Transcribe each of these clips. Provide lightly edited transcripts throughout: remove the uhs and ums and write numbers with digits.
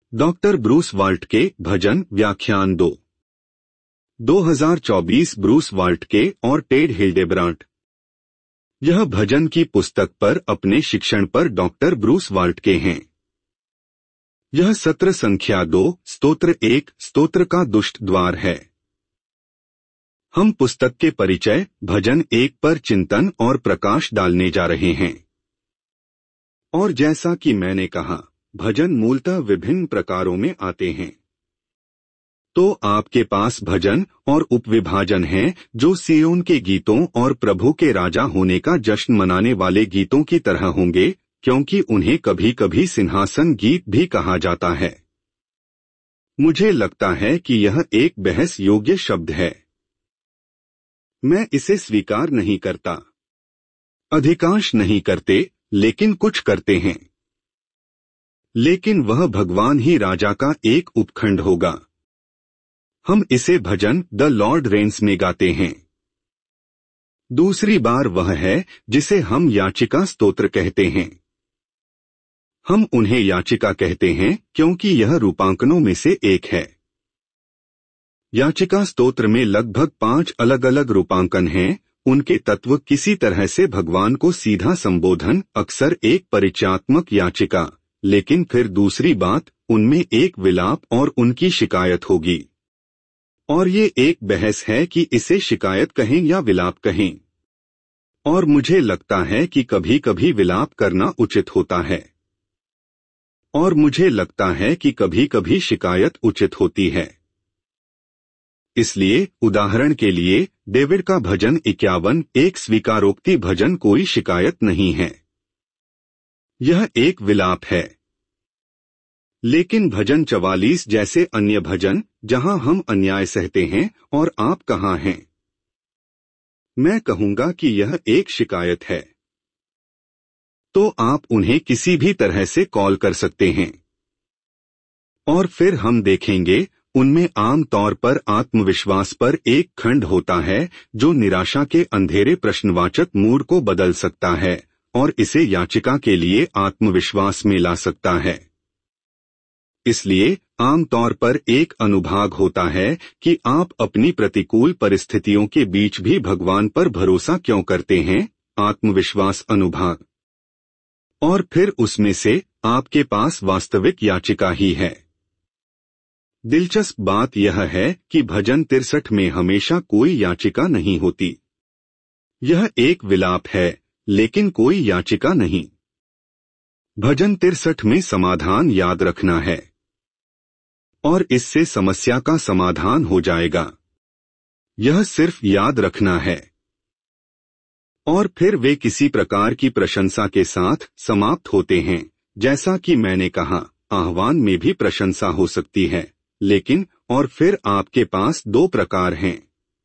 Doctor Bruce volt के भजन व्याख्यान 2 2024 Bruce volt के और टेड हिल्डेब्रांट। यह भजन की पुस्तक पर अपने शिक्षण पर डॉक्टर ब्रूस वाल्ट के हैं। यह सत्र संख्या 2 स्तोत्र 1 स्तोत्र का दुष्ट द्वार है। हम पुस्तक के परिचय भजन 1 पर चिंतन और प्रकाश डालने जा रहे हैं। और जैसा कि मैंने कहा, भजन मूलतः विभिन्न प्रकारों में आते हैं। तो आपके पास भजन और उपविभाजन हैं जो सियोन के गीतों और प्रभु के राजा होने का जश्न मनाने वाले गीतों की तरह होंगे, क्योंकि उन्हें कभी कभी सिंहासन गीत भी कहा जाता है। मुझे लगता है कि यह एक बहस योग्य शब्द है। मैं इसे स्वीकार नहीं करता। अधिकांश नहीं करते, लेकिन कुछ करते हैं। लेकिन वह भगवान ही राजा का एक उपखंड होगा। हम इसे भजन द लॉर्ड रेन्स में गाते हैं। दूसरी बार वह है जिसे हम याचिका स्तोत्र कहते हैं। हम उन्हें याचिका कहते हैं क्योंकि यह रूपांकनों में से एक है। याचिका स्तोत्र में लगभग 5 अलग अलग रूपांकन हैं। उनके तत्व किसी तरह से भगवान को सीधा संबोधन, अक्सर एक परिचयात्मक याचिका, लेकिन फिर दूसरी बात, उनमें एक विलाप और उनकी शिकायत होगी। और ये एक बहस है कि इसे शिकायत कहें या विलाप कहें। और मुझे लगता है कि कभी कभी विलाप करना उचित होता है। और मुझे लगता है कि कभी कभी शिकायत उचित होती है। इसलिए उदाहरण के लिए डेविड का भजन 51 एक स्वीकारोक्ति भजन, कोई शिकायत नहीं है। यह एक विलाप है। लेकिन भजन 44 जैसे अन्य भजन, जहां हम अन्याय सहते हैं और आप कहां हैं, मैं कहूंगा कि यह एक शिकायत है। तो आप उन्हें किसी भी तरह से कॉल कर सकते हैं। और फिर हम देखेंगे, उनमें आम तौर पर आत्मविश्वास पर एक खंड होता है जो निराशा के अंधेरे प्रश्नवाचक मूड को बदल सकता है और इसे याचिका के लिए आत्मविश्वास में ला सकता है। इसलिए आम तौर पर एक अनुभाग होता है कि आप अपनी प्रतिकूल परिस्थितियों के बीच भी भगवान पर भरोसा क्यों करते हैं, आत्मविश्वास अनुभाग। और फिर उसमें से आपके पास वास्तविक याचिका ही है। दिलचस्प बात यह है कि भजन 63 में हमेशा कोई याचिका नहीं होती। यह एक विलाप है, लेकिन कोई याचिका नहीं। भजन 63 में समाधान याद रखना है। और इससे समस्या का समाधान हो जाएगा। यह सिर्फ याद रखना है। और फिर वे किसी प्रकार की प्रशंसा के साथ समाप्त होते हैं। जैसा कि मैंने कहा, आह्वान में भी प्रशंसा हो सकती है, लेकिन और फिर आपके पास 2 प्रकार हैं।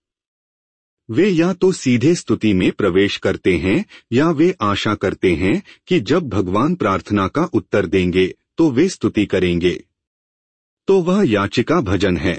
वे या तो सीधे स्तुति में प्रवेश करते हैं, या वे आशा करते हैं कि जब भगवान प्रार्थना का उत्तर देंगे तो वे स्तुति करेंगे। तो वह याचिका भजन है।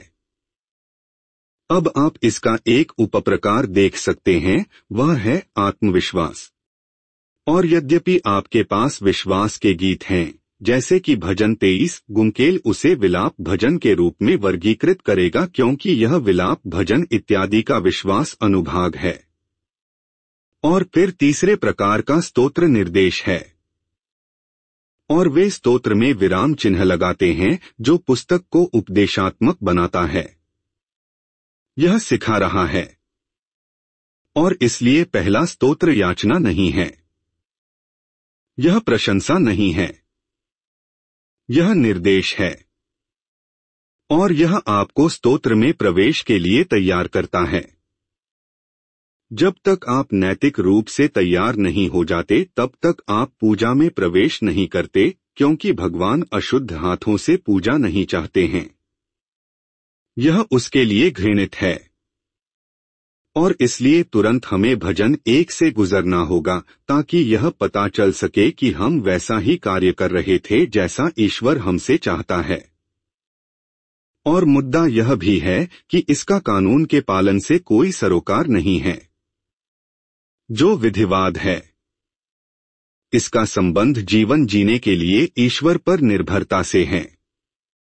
अब आप इसका एक उपप्रकार देख सकते हैं, वह है आत्मविश्वास। और यद्यपि आपके पास विश्वास के गीत हैं, जैसे कि भजन 23, गुमकेल उसे विलाप भजन के रूप में वर्गीकृत करेगा क्योंकि यह विलाप भजन इत्यादि का विश्वास अनुभाग है। और फिर तीसरे प्रकार का स्तोत्र निर्देश है। और वे स्तोत्र में विराम चिन्ह लगाते हैं जो पुस्तक को उपदेशात्मक बनाता है। यह सिखा रहा है। और इसलिए पहला स्तोत्र याचना नहीं है। यह प्रशंसा नहीं है। यह निर्देश है। और यह आपको स्तोत्र में प्रवेश के लिए तैयार करता है। जब तक आप नैतिक रूप से तैयार नहीं हो जाते तब तक आप पूजा में प्रवेश नहीं करते, क्योंकि भगवान अशुद्ध हाथों से पूजा नहीं चाहते हैं। यह उसके लिए घृणित है। और इसलिए तुरंत हमें भजन 1 से गुजरना होगा ताकि यह पता चल सके कि हम वैसा ही कार्य कर रहे थे जैसा ईश्वर हमसे चाहता है। और मुद्दा यह भी है कि इसका कानून के पालन से कोई सरोकार नहीं है। जो विधिवाद है, इसका संबंध जीवन जीने के लिए ईश्वर पर निर्भरता से है।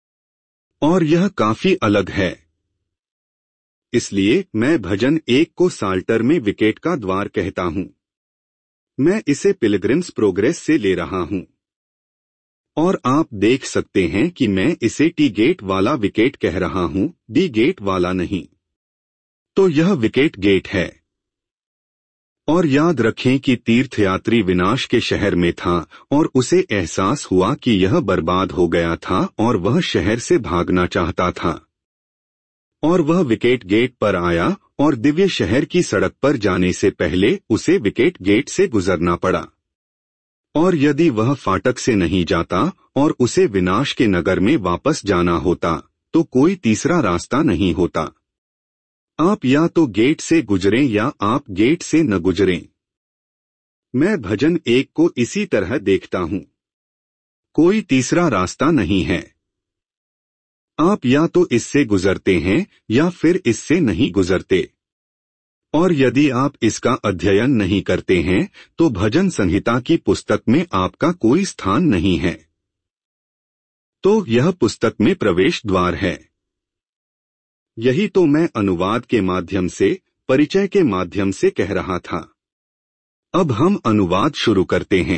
और यह काफी अलग है। इसलिए मैं भजन 1 को साल्टर में विकेट का द्वार कहता हूं। मैं इसे पिलग्रिम्स प्रोग्रेस से ले रहा हूं। और आप देख सकते हैं कि मैं इसे टी गेट वाला विकेट कह रहा हूं, डी गेट वाला नहीं। तो यह विकेट गेट है। और याद रखें कि तीर्थयात्री विनाश के शहर में था और उसे एहसास हुआ कि यह बर्बाद हो गया था और वह शहर से भागना चाहता था। और वह विकेट गेट पर आया और दिव्य शहर की सड़क पर जाने से पहले उसे विकेट गेट से गुजरना पड़ा। और यदि वह फाटक से नहीं जाता और उसे विनाश के नगर में वापस जाना होता तो कोई तीसरा रास्ता नहीं होता। आप या तो गेट से गुजरें या आप गेट से न गुजरें। मैं भजन 1 को इसी तरह देखता हूं। कोई तीसरा रास्ता नहीं है। आप या तो इससे गुजरते हैं या फिर इससे नहीं गुजरते। और यदि आप इसका अध्ययन नहीं करते हैं तो भजन संहिता की पुस्तक में आपका कोई स्थान नहीं है। तो यह पुस्तक में प्रवेश द्वार है। यही तो मैं अनुवाद के माध्यम से, परिचय के माध्यम से कह रहा था। अब हम अनुवाद शुरू करते हैं।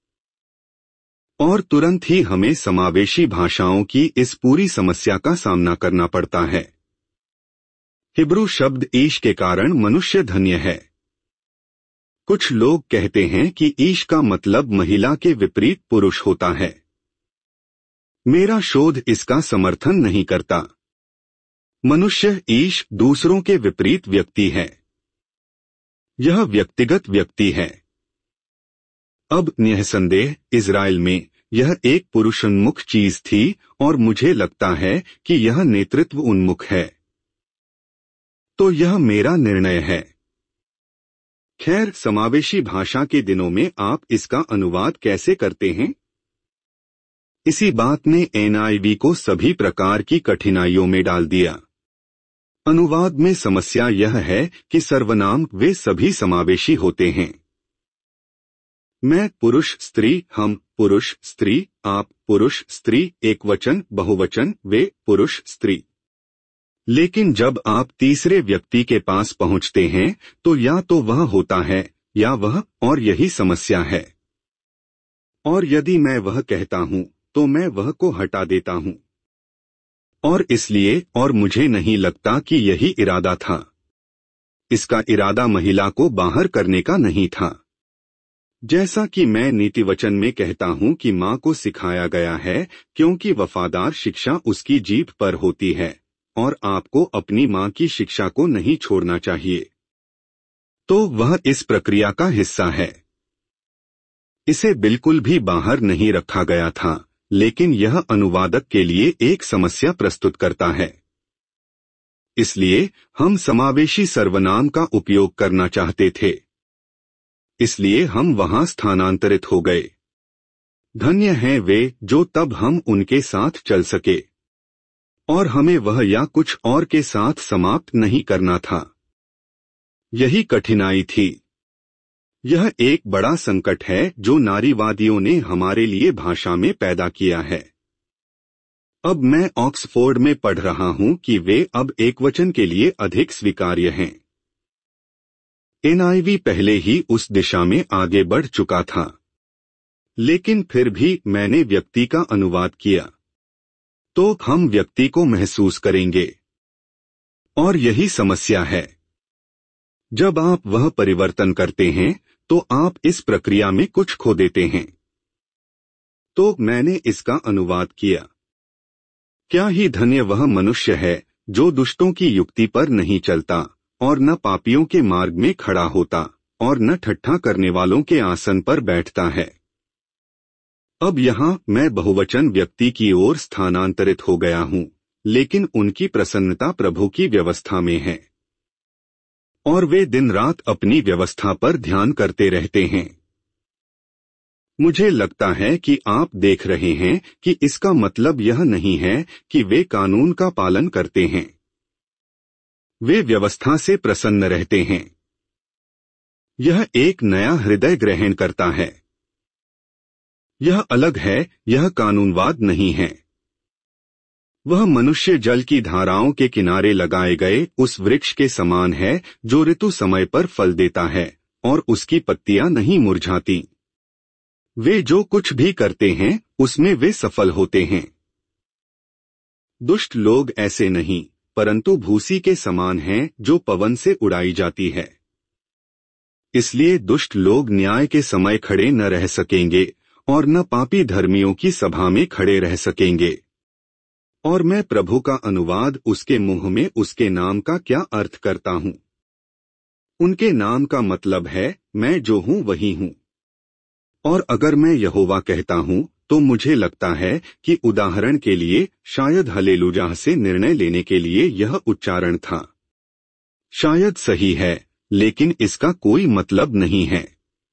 और तुरंत ही हमें समावेशी भाषाओं की इस पूरी समस्या का सामना करना पड़ता है। हिब्रू शब्द ईश के कारण मनुष्य धन्य है। कुछ लोग कहते हैं कि ईश का मतलब महिला के विपरीत पुरुष होता है। मेरा शोध इसका समर्थन नहीं करता। मनुष्य ईश दूसरों के विपरीत व्यक्ति है। यह व्यक्तिगत व्यक्ति है। अब निःसंदेह इज़राइल में यह एक पुरुषोन्मुख चीज थी और मुझे लगता है कि यह नेतृत्व उन्मुख है। तो यह मेरा निर्णय है। खैर, समावेशी भाषा के दिनों में आप इसका अनुवाद कैसे करते हैं? इसी बात ने NIV को सभी प्रकार की कठिनाइयों में डाल दिया। अनुवाद में समस्या यह है कि सर्वनाम वे सभी समावेशी होते हैं। मैं पुरुष स्त्री, हम पुरुष स्त्री, आप पुरुष स्त्री, एकवचन बहुवचन, वे पुरुष स्त्री। लेकिन जब आप तीसरे व्यक्ति के पास पहुंचते हैं तो या तो वह होता है या वह, और यही समस्या है। और यदि मैं वह कहता हूं तो मैं वह को हटा देता हूं। और इसलिए, और मुझे नहीं लगता कि यही इरादा था। इसका इरादा महिला को बाहर करने का नहीं था। जैसा कि मैं नीतिवचन में कहता हूं कि मां को सिखाया गया है क्योंकि वफादार शिक्षा उसकी जीभ पर होती है और आपको अपनी मां की शिक्षा को नहीं छोड़ना चाहिए। तो वह इस प्रक्रिया का हिस्सा है। इसे बिल्कुल भी बाहर नहीं रखा गया था, लेकिन यह अनुवादक के लिए एक समस्या प्रस्तुत करता है। इसलिए हम समावेशी सर्वनाम का उपयोग करना चाहते थे। इसलिए हम वहां स्थानांतरित हो गए। धन्य हैं वे जो तब हम उनके साथ चल सके। और हमें वह या कुछ और के साथ समाप्त नहीं करना था। यही कठिनाई थी। यह एक बड़ा संकट है जो नारीवादियों ने हमारे लिए भाषा में पैदा किया है। अब मैं ऑक्सफोर्ड में पढ़ रहा हूं कि वे अब एकवचन के लिए अधिक स्वीकार्य हैं। NIV पहले ही उस दिशा में आगे बढ़ चुका था। लेकिन फिर भी मैंने व्यक्ति का अनुवाद किया। तो हम व्यक्ति को महसूस करेंगे। और यही समस्या है। जब आप वह परिवर्तन करते हैं तो आप इस प्रक्रिया में कुछ खो देते हैं। तो मैंने इसका अनुवाद किया। क्या ही धन्य वह मनुष्य है जो दुष्टों की युक्ति पर नहीं चलता और न पापियों के मार्ग में खड़ा होता और न ठट्ठा करने वालों के आसन पर बैठता है। अब यहाँ मैं बहुवचन व्यक्ति की ओर स्थानांतरित हो गया हूँ, लेकिन उनकी प्रसन्नता प्रभु की व्यवस्था में है। और वे दिन रात अपनी व्यवस्था पर ध्यान करते रहते हैं। मुझे लगता है कि आप देख रहे हैं कि इसका मतलब यह नहीं है कि वे कानून का पालन करते हैं। वे व्यवस्था से प्रसन्न रहते हैं। यह एक नया हृदय ग्रहण करता है। यह अलग है, यह कानूनवाद नहीं है। वह मनुष्य जल की धाराओं के किनारे लगाए गए उस वृक्ष के समान है जो ऋतु समय पर फल देता है और उसकी पत्तियां नहीं मुरझाती। वे जो कुछ भी करते हैं उसमें वे सफल होते हैं। दुष्ट लोग ऐसे नहीं, परंतु भूसी के समान हैं जो पवन से उड़ाई जाती है। इसलिए दुष्ट लोग न्याय के समय खड़े न रह सकेंगे और न पापी धर्मियों की सभा में खड़े रह सकेंगे। और मैं प्रभु का अनुवाद उसके मुंह में उसके नाम का क्या अर्थ करता हूँ। उनके नाम का मतलब है मैं जो हूँ वही हूँ। और अगर मैं यहोवा कहता हूँ तो मुझे लगता है कि उदाहरण के लिए शायद हल्लेलुया से निर्णय लेने के लिए यह उच्चारण था। शायद सही है, लेकिन इसका कोई मतलब नहीं है,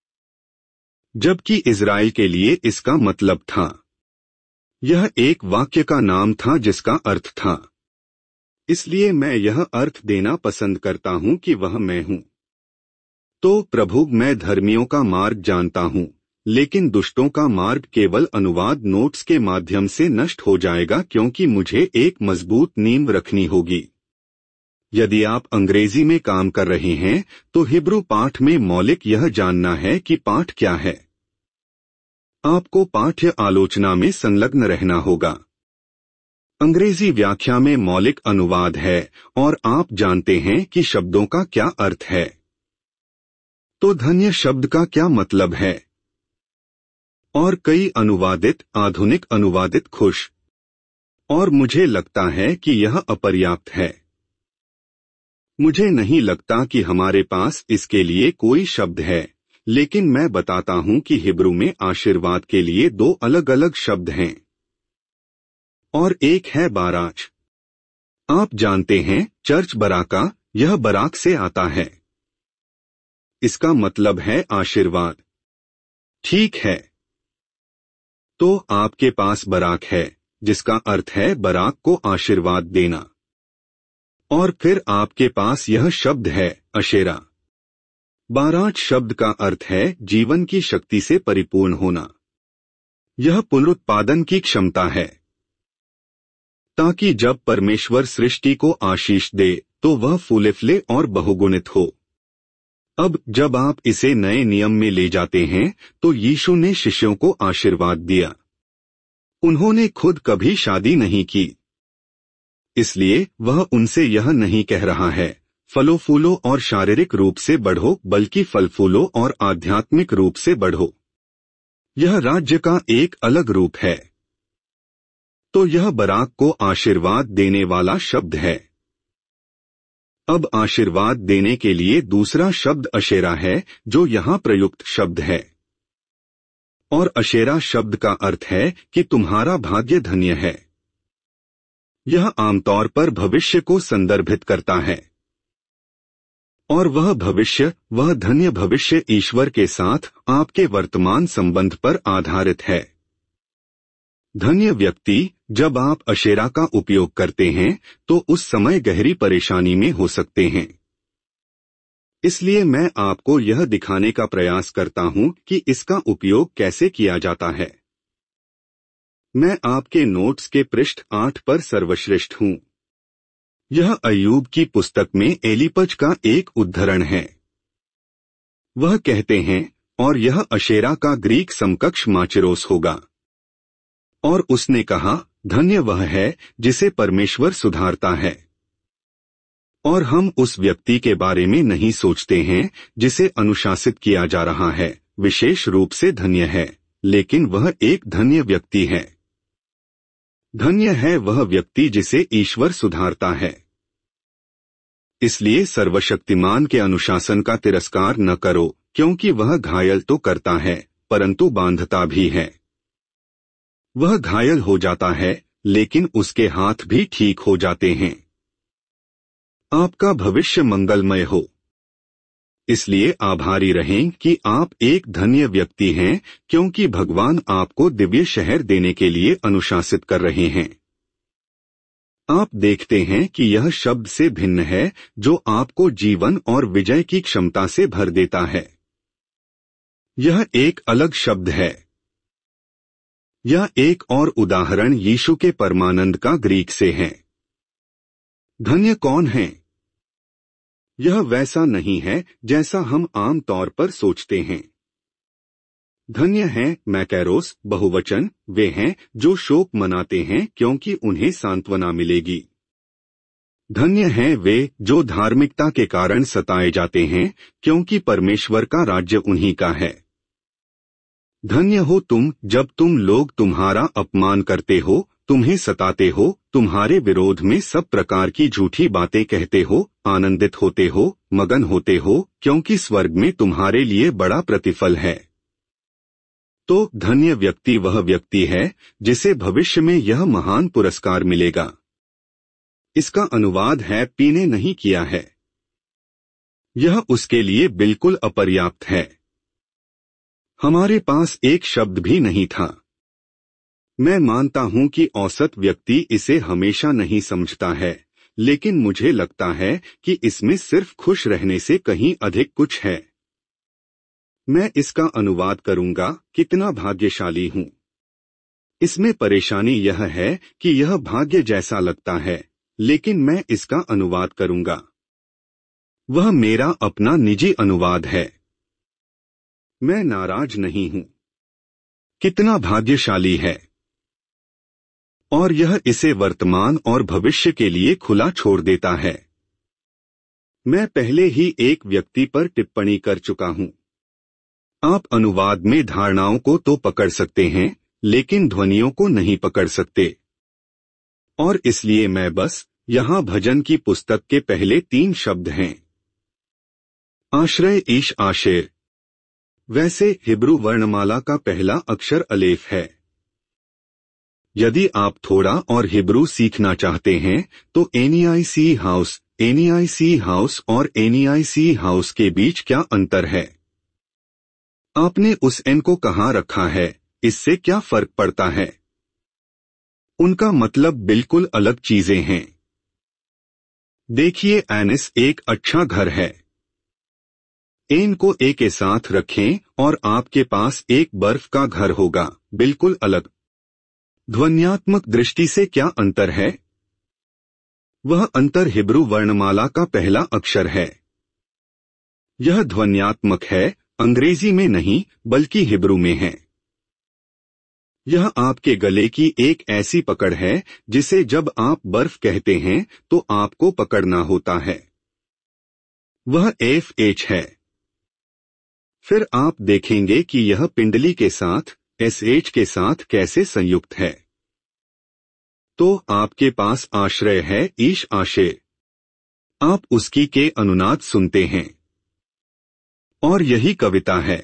जबकि इज़राइल के लिए इसका मतलब था। यह एक वाक्य का नाम था जिसका अर्थ था। इसलिए मैं यह अर्थ देना पसंद करता हूं कि वह मैं हूं। तो प्रभु, मैं धर्मियों का मार्ग जानता हूं, लेकिन दुष्टों का मार्ग केवल अनुवाद नोट्स के माध्यम से नष्ट हो जाएगा, क्योंकि मुझे एक मजबूत नींव रखनी होगी। यदि आप अंग्रेजी में काम कर रहे हैं तो हिब्रू पाठ में मौलिक यह जानना है कि पाठ क्या है। आपको पाठ्य आलोचना में संलग्न रहना होगा। अंग्रेजी व्याख्या में मौलिक अनुवाद है और आप जानते हैं कि शब्दों का क्या अर्थ है। तो धन्य शब्द का क्या मतलब है? और कई अनुवादित, आधुनिक अनुवादित खुश। और मुझे लगता है कि यह अपर्याप्त है। मुझे नहीं लगता कि हमारे पास इसके लिए कोई शब्द है, लेकिन मैं बताता हूं कि हिब्रू में आशीर्वाद के लिए दो अलग अलग शब्द हैं, और एक है बाराच। आप जानते हैं चर्च बराका, यह बराक से आता है। इसका मतलब है आशीर्वाद। ठीक है, तो आपके पास बराक है, जिसका अर्थ है बराक को आशीर्वाद देना। और फिर आपके पास यह शब्द है अशेरा। बाराच शब्द का अर्थ है जीवन की शक्ति से परिपूर्ण होना। यह पुनरुत्पादन की क्षमता है, ताकि जब परमेश्वर सृष्टि को आशीष दे तो वह फूले और बहुगुणित हो। अब जब आप इसे नए नियम में ले जाते हैं तो यीशु ने शिष्यों को आशीर्वाद दिया। उन्होंने खुद कभी शादी नहीं की, इसलिए वह उनसे यह नहीं कह रहा है फलो फूलो और शारीरिक रूप से बढ़ो, बल्कि फल फूलो और आध्यात्मिक रूप से बढ़ो। यह राज्य का एक अलग रूप है। तो यह बराक को आशीर्वाद देने वाला शब्द है। अब आशीर्वाद देने के लिए दूसरा शब्द अशेरा है, जो यहाँ प्रयुक्त शब्द है। और अशेरा शब्द का अर्थ है कि तुम्हारा भाग्य धन्य है। यह आमतौर पर भविष्य को संदर्भित करता है, और वह भविष्य, वह धन्य भविष्य ईश्वर के साथ आपके वर्तमान संबंध पर आधारित है। धन्य व्यक्ति, जब आप अशेरा का उपयोग करते हैं तो उस समय गहरी परेशानी में हो सकते हैं। इसलिए मैं आपको यह दिखाने का प्रयास करता हूं कि इसका उपयोग कैसे किया जाता है। मैं आपके नोट्स के पृष्ठ 8 पर सर्वश्रेष्ठ हूं। यह अय्यूब की पुस्तक में एलीपज का एक उद्धरण है। वह कहते हैं, और यह अशेरा का ग्रीक समकक्ष माचिरोस होगा। और उसने कहा, धन्य वह है जिसे परमेश्वर सुधारता है। और हम उस व्यक्ति के बारे में नहीं सोचते हैं जिसे अनुशासित किया जा रहा है, विशेष रूप से धन्य है, लेकिन वह एक धन्य व्यक्ति है। धन्य है वह व्यक्ति जिसे ईश्वर सुधारता है। इसलिए सर्वशक्तिमान के अनुशासन का तिरस्कार न करो, क्योंकि वह घायल तो करता है परंतु बांधता भी है। वह घायल हो जाता है, लेकिन उसके हाथ भी ठीक हो जाते हैं। आपका भविष्य मंगलमय हो। इसलिए आभारी रहें कि आप एक धन्य व्यक्ति हैं, क्योंकि भगवान आपको दिव्य शहर देने के लिए अनुशासित कर रहे हैं। आप देखते हैं कि यह शब्द से भिन्न है, जो आपको जीवन और विजय की क्षमता से भर देता है। यह एक अलग शब्द है। यह एक और उदाहरण यीशु के परमानंद का ग्रीक से है। धन्य कौन है? यह वैसा नहीं है जैसा हम आम तौर पर सोचते हैं। धन्य है मैकैरोस बहुवचन वे हैं जो शोक मनाते हैं क्योंकि उन्हें सांत्वना मिलेगी। धन्य हैं वे जो धार्मिकता के कारण सताए जाते हैं क्योंकि परमेश्वर का राज्य उन्हीं का है। धन्य हो तुम जब तुम लोग तुम्हारा अपमान करते हो, तुम्हें सताते हो, तुम्हारे विरोध में सब प्रकार की झूठी बातें कहते हो, आनंदित होते हो, मगन होते हो, क्योंकि स्वर्ग में तुम्हारे लिए बड़ा प्रतिफल है। तो धन्य व्यक्ति वह व्यक्ति है जिसे भविष्य में यह महान पुरस्कार मिलेगा। इसका अनुवाद है पीने नहीं किया है। यह उसके लिए बिल्कुल अपर्याप्त है। हमारे पास एक शब्द भी नहीं था। मैं मानता हूं कि औसत व्यक्ति इसे हमेशा नहीं समझता है, लेकिन मुझे लगता है कि इसमें सिर्फ खुश रहने से कहीं अधिक कुछ है। मैं इसका अनुवाद करूंगा, कितना भाग्यशाली हूं। इसमें परेशानी यह है कि यह भाग्य जैसा लगता है, लेकिन मैं इसका अनुवाद करूंगा। वह मेरा अपना निजी अनुवाद है। मैं नाराज नहीं हूं। कितना भाग्यशाली है। और यह इसे वर्तमान और भविष्य के लिए खुला छोड़ देता है। मैं पहले ही एक व्यक्ति पर टिप्पणी कर चुका हूं। आप अनुवाद में धारणाओं को तो पकड़ सकते हैं, लेकिन ध्वनियों को नहीं पकड़ सकते। और इसलिए मैं बस यहां भजन की पुस्तक के पहले 3 शब्द हैं। आश्रय ईश आशेर। वैसे हिब्रू वर्णमाला का पहला अक्षर अलेफ है। यदि आप थोड़ा और हिब्रू सीखना चाहते हैं तो एनईआईसी हाउस और एनईआईसी हाउस के बीच क्या अंतर है? आपने उस एन को कहां रखा है, इससे क्या फर्क पड़ता है? उनका मतलब बिल्कुल अलग चीजें हैं। देखिए, एनिस एक अच्छा घर है। एन को ए के साथ रखें और आपके पास एक बर्फ का घर होगा, बिल्कुल अलग। ध्वन्यात्मक दृष्टि से क्या अंतर है? वह अंतर हिब्रू वर्णमाला का पहला अक्षर है। यह ध्वन्यात्मक है, अंग्रेजी में नहीं बल्कि हिब्रू में है। यह आपके गले की एक ऐसी पकड़ है जिसे जब आप बर्फ कहते हैं तो आपको पकड़ना होता है। वह FH है। फिर आप देखेंगे कि यह पिंडली के साथ SH के साथ कैसे संयुक्त है। तो आपके पास आश्रय है ईश आशे। आप उसकी के अनुनाद सुनते हैं। और यही कविता है।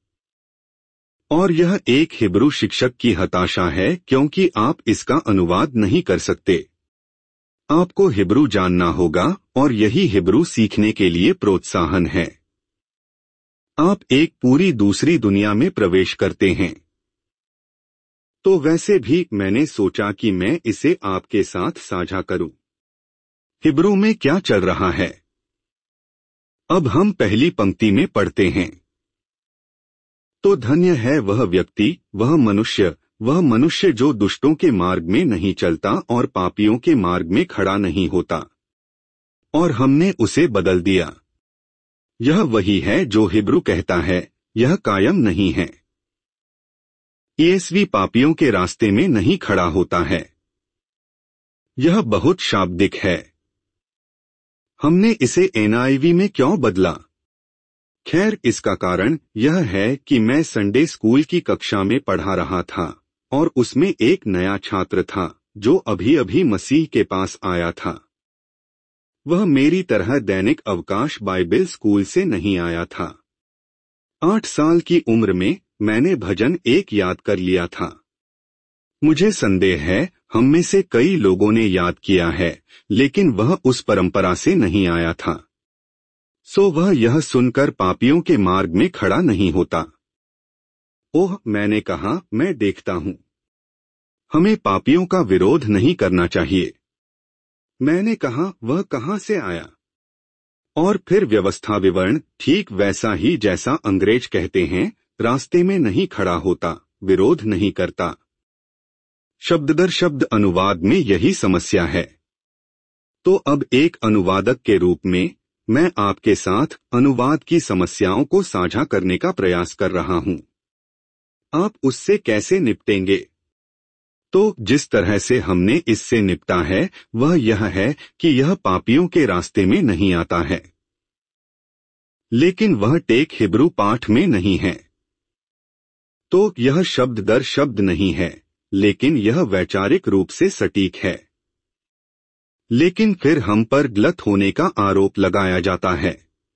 और यह एक हिब्रू शिक्षक की हताशा है क्योंकि आप इसका अनुवाद नहीं कर सकते। आपको हिब्रू जानना होगा और यही हिब्रू सीखने के लिए प्रोत्साहन है। आप एक पूरी दूसरी दुनिया में प्रवेश करते हैं। तो वैसे भी मैंने सोचा कि मैं इसे आपके साथ साझा करूं। हिब्रू में क्या चल रहा है? अब हम पहली पंक्ति में पढ़ते हैं। तो धन्य है वह व्यक्ति, वह मनुष्य जो दुष्टों के मार्ग में नहीं चलता और पापियों के मार्ग में खड़ा नहीं होता। और हमने उसे बदल दिया। यह वही है जो हिब्रू कहता है, यह कायम नहीं है। ESV पापियों के रास्ते में नहीं खड़ा होता है। यह बहुत शाब्दिक है। हमने इसे NIV में क्यों बदला? खैर, इसका कारण यह है कि मैं संडे स्कूल की कक्षा में पढ़ा रहा था और उसमें एक नया छात्र था जो अभी अभी मसीह के पास आया था। वह मेरी तरह दैनिक अवकाश बाइबल स्कूल से नहीं आया था। 8 साल की उम्र में मैंने भजन 1 याद कर लिया था। मुझे संदेह है हम में से कई लोगों ने याद किया है, लेकिन वह उस परंपरा से नहीं आया था। सो वह यह सुनकर पापियों के मार्ग में खड़ा नहीं होता। ओह, मैंने कहा, मैं देखता हूं। हमें पापियों का विरोध नहीं करना चाहिए। मैंने कहा, वह कहां से आया? और फिर व्यवस्था विवरण ठीक वैसा ही जैसा अंग्रेज कहते हैं, रास्ते में नहीं खड़ा होता, विरोध नहीं करता। शब्द दर शब्द अनुवाद में यही समस्या है। तो अब एक अनुवादक के रूप में मैं आपके साथ अनुवाद की समस्याओं को साझा करने का प्रयास कर रहा हूं। आप उससे कैसे निपटेंगे? तो जिस तरह से हमने इससे निपटा है वह यह है कि यह पापियों के रास्ते में नहीं आता है, लेकिन वह टेक हिब्रू पाठ में नहीं है। तो यह शब्द दर शब्द नहीं है, लेकिन यह वैचारिक रूप से सटीक है। लेकिन फिर हम पर गलत होने का आरोप लगाया जाता है।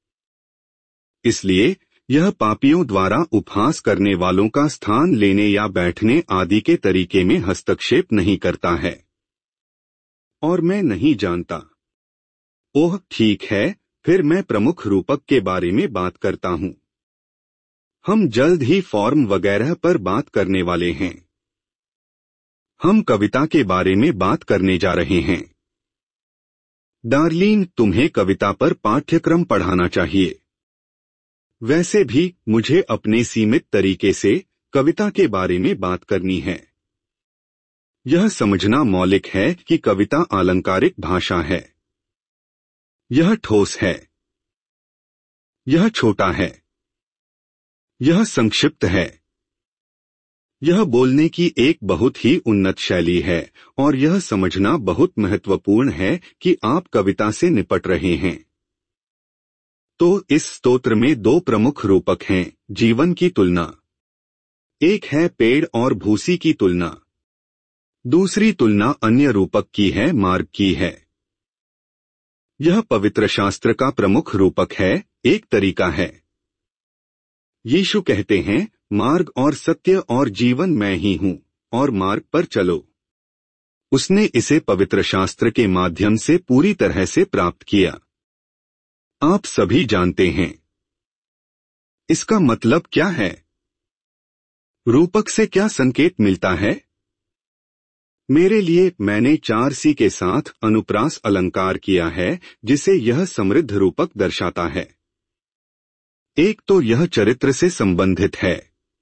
इसलिए यह पापियों द्वारा उपहास करने वालों का स्थान लेने या बैठने आदि के तरीके में हस्तक्षेप नहीं करता है। और मैं नहीं जानता। ओह ठीक है, फिर मैं प्रमुख रूपक के बारे में बात करता हूं। हम जल्द ही फॉर्म वगैरह पर बात करने वाले हैं। हम कविता के बारे में बात करने जा रहे हैं। डार्लिन, तुम्हें कविता पर पाठ्यक्रम पढ़ाना चाहिए। वैसे भी मुझे अपने सीमित तरीके से कविता के बारे में बात करनी है। यह समझना मौलिक है कि कविता अलंकारिक भाषा है। यह ठोस है। यह छोटा है। यह संक्षिप्त है। यह बोलने की एक बहुत ही उन्नत शैली है और यह समझना बहुत महत्वपूर्ण है कि आप कविता से निपट रहे हैं। तो इस स्तोत्र में दो प्रमुख रूपक हैं, जीवन की तुलना। एक है पेड़ और भूसी की तुलना। दूसरी तुलना अन्य रूपक की है, मार्ग की है। यह पवित्र शास्त्र का प्रमुख रूपक है, एक तरीका है। यीशु कहते हैं, मार्ग और सत्य और जीवन मैं ही हूं, और मार्ग पर चलो। उसने इसे पवित्र शास्त्र के माध्यम से पूरी तरह से प्राप्त किया। आप सभी जानते हैं। इसका मतलब क्या है? रूपक से क्या संकेत मिलता है? मेरे लिए मैंने 4C के साथ अनुप्रास अलंकार किया है, जिसे यह समृद्ध रूपक दर्शाता है। एक तो यह चरित्र से संबंधित है।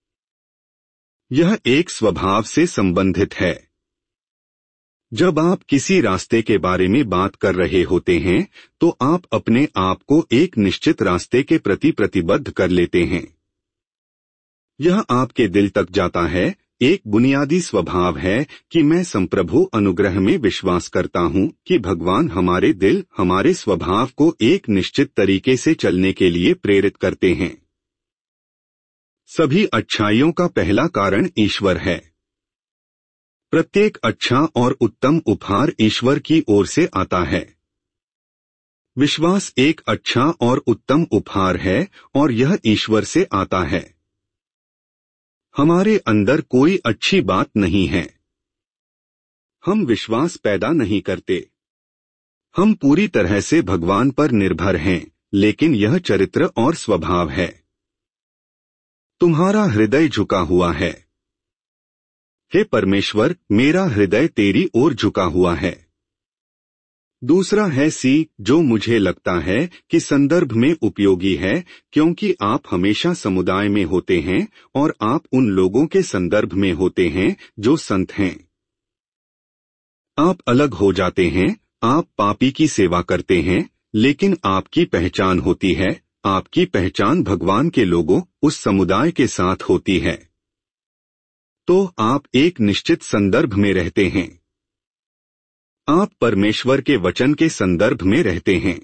यह एक स्वभाव से संबंधित है। जब आप किसी रास्ते के बारे में बात कर रहे होते हैं तो आप अपने आप को एक निश्चित रास्ते के प्रति प्रतिबद्ध कर लेते हैं। यह आपके दिल तक जाता है। एक बुनियादी स्वभाव है कि मैं संप्रभु अनुग्रह में विश्वास करता हूं कि भगवान हमारे दिल, हमारे स्वभाव को एक निश्चित तरीके से चलने के लिए प्रेरित करते हैं। सभी अच्छाइयों का पहला कारण ईश्वर है। प्रत्येक अच्छा और उत्तम उपहार ईश्वर की ओर से आता है। विश्वास एक अच्छा और उत्तम उपहार है और यह ईश्वर से आता है। हमारे अंदर कोई अच्छी बात नहीं है। हम विश्वास पैदा नहीं करते। हम पूरी तरह से भगवान पर निर्भर हैं, लेकिन यह चरित्र और स्वभाव है। तुम्हारा हृदय झुका हुआ है। हे परमेश्वर, मेरा हृदय तेरी ओर झुका हुआ है। दूसरा है सी, जो मुझे लगता है कि संदर्भ में उपयोगी है, क्योंकि आप हमेशा समुदाय में होते हैं और आप उन लोगों के संदर्भ में होते हैं जो संत हैं। आप अलग हो जाते हैं, आप पापी की सेवा करते हैं, लेकिन आपकी पहचान होती है। आपकी पहचान भगवान के लोगों, उस समुदाय के साथ होती है। तो आप एक निश्चित संदर्भ में रहते हैं। आप परमेश्वर के वचन के संदर्भ में रहते हैं।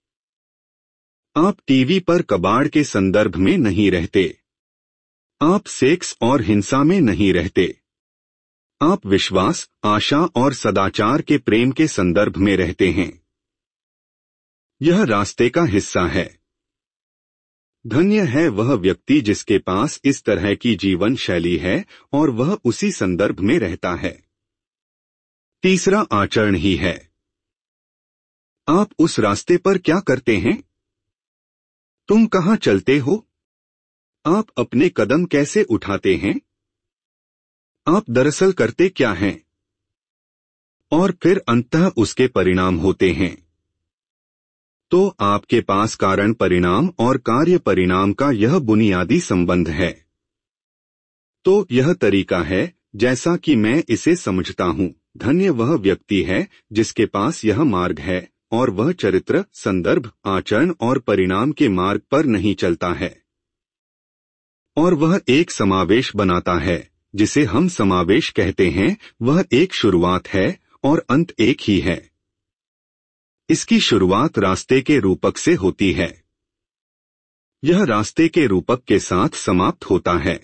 आप टीवी पर कबाड़ के संदर्भ में नहीं रहते। आप सेक्स और हिंसा में नहीं रहते। आप विश्वास, आशा और सदाचार के प्रेम के संदर्भ में रहते हैं। यह रास्ते का हिस्सा है। धन्य है वह व्यक्ति जिसके पास इस तरह की जीवन शैली है और वह उसी संदर्भ में रहता है। तीसरा आचरण ही है। आप उस रास्ते पर क्या करते हैं? तुम कहां चलते हो? आप अपने कदम कैसे उठाते हैं? आप दरअसल करते क्या हैं? और फिर अंततः उसके परिणाम होते हैं। तो आपके पास कारण परिणाम और कार्य परिणाम का यह बुनियादी संबंध है। तो यह तरीका है जैसा कि मैं इसे समझता हूँ, धन्य वह व्यक्ति है जिसके पास यह मार्ग है और वह चरित्र, संदर्भ, आचरण और परिणाम के मार्ग पर नहीं चलता है, और वह एक समावेश बनाता है जिसे हम समावेश कहते हैं। वह एक शुरुआत है और अंत एक ही है। इसकी शुरुआत रास्ते के रूपक से होती है। यह रास्ते के रूपक के साथ समाप्त होता है।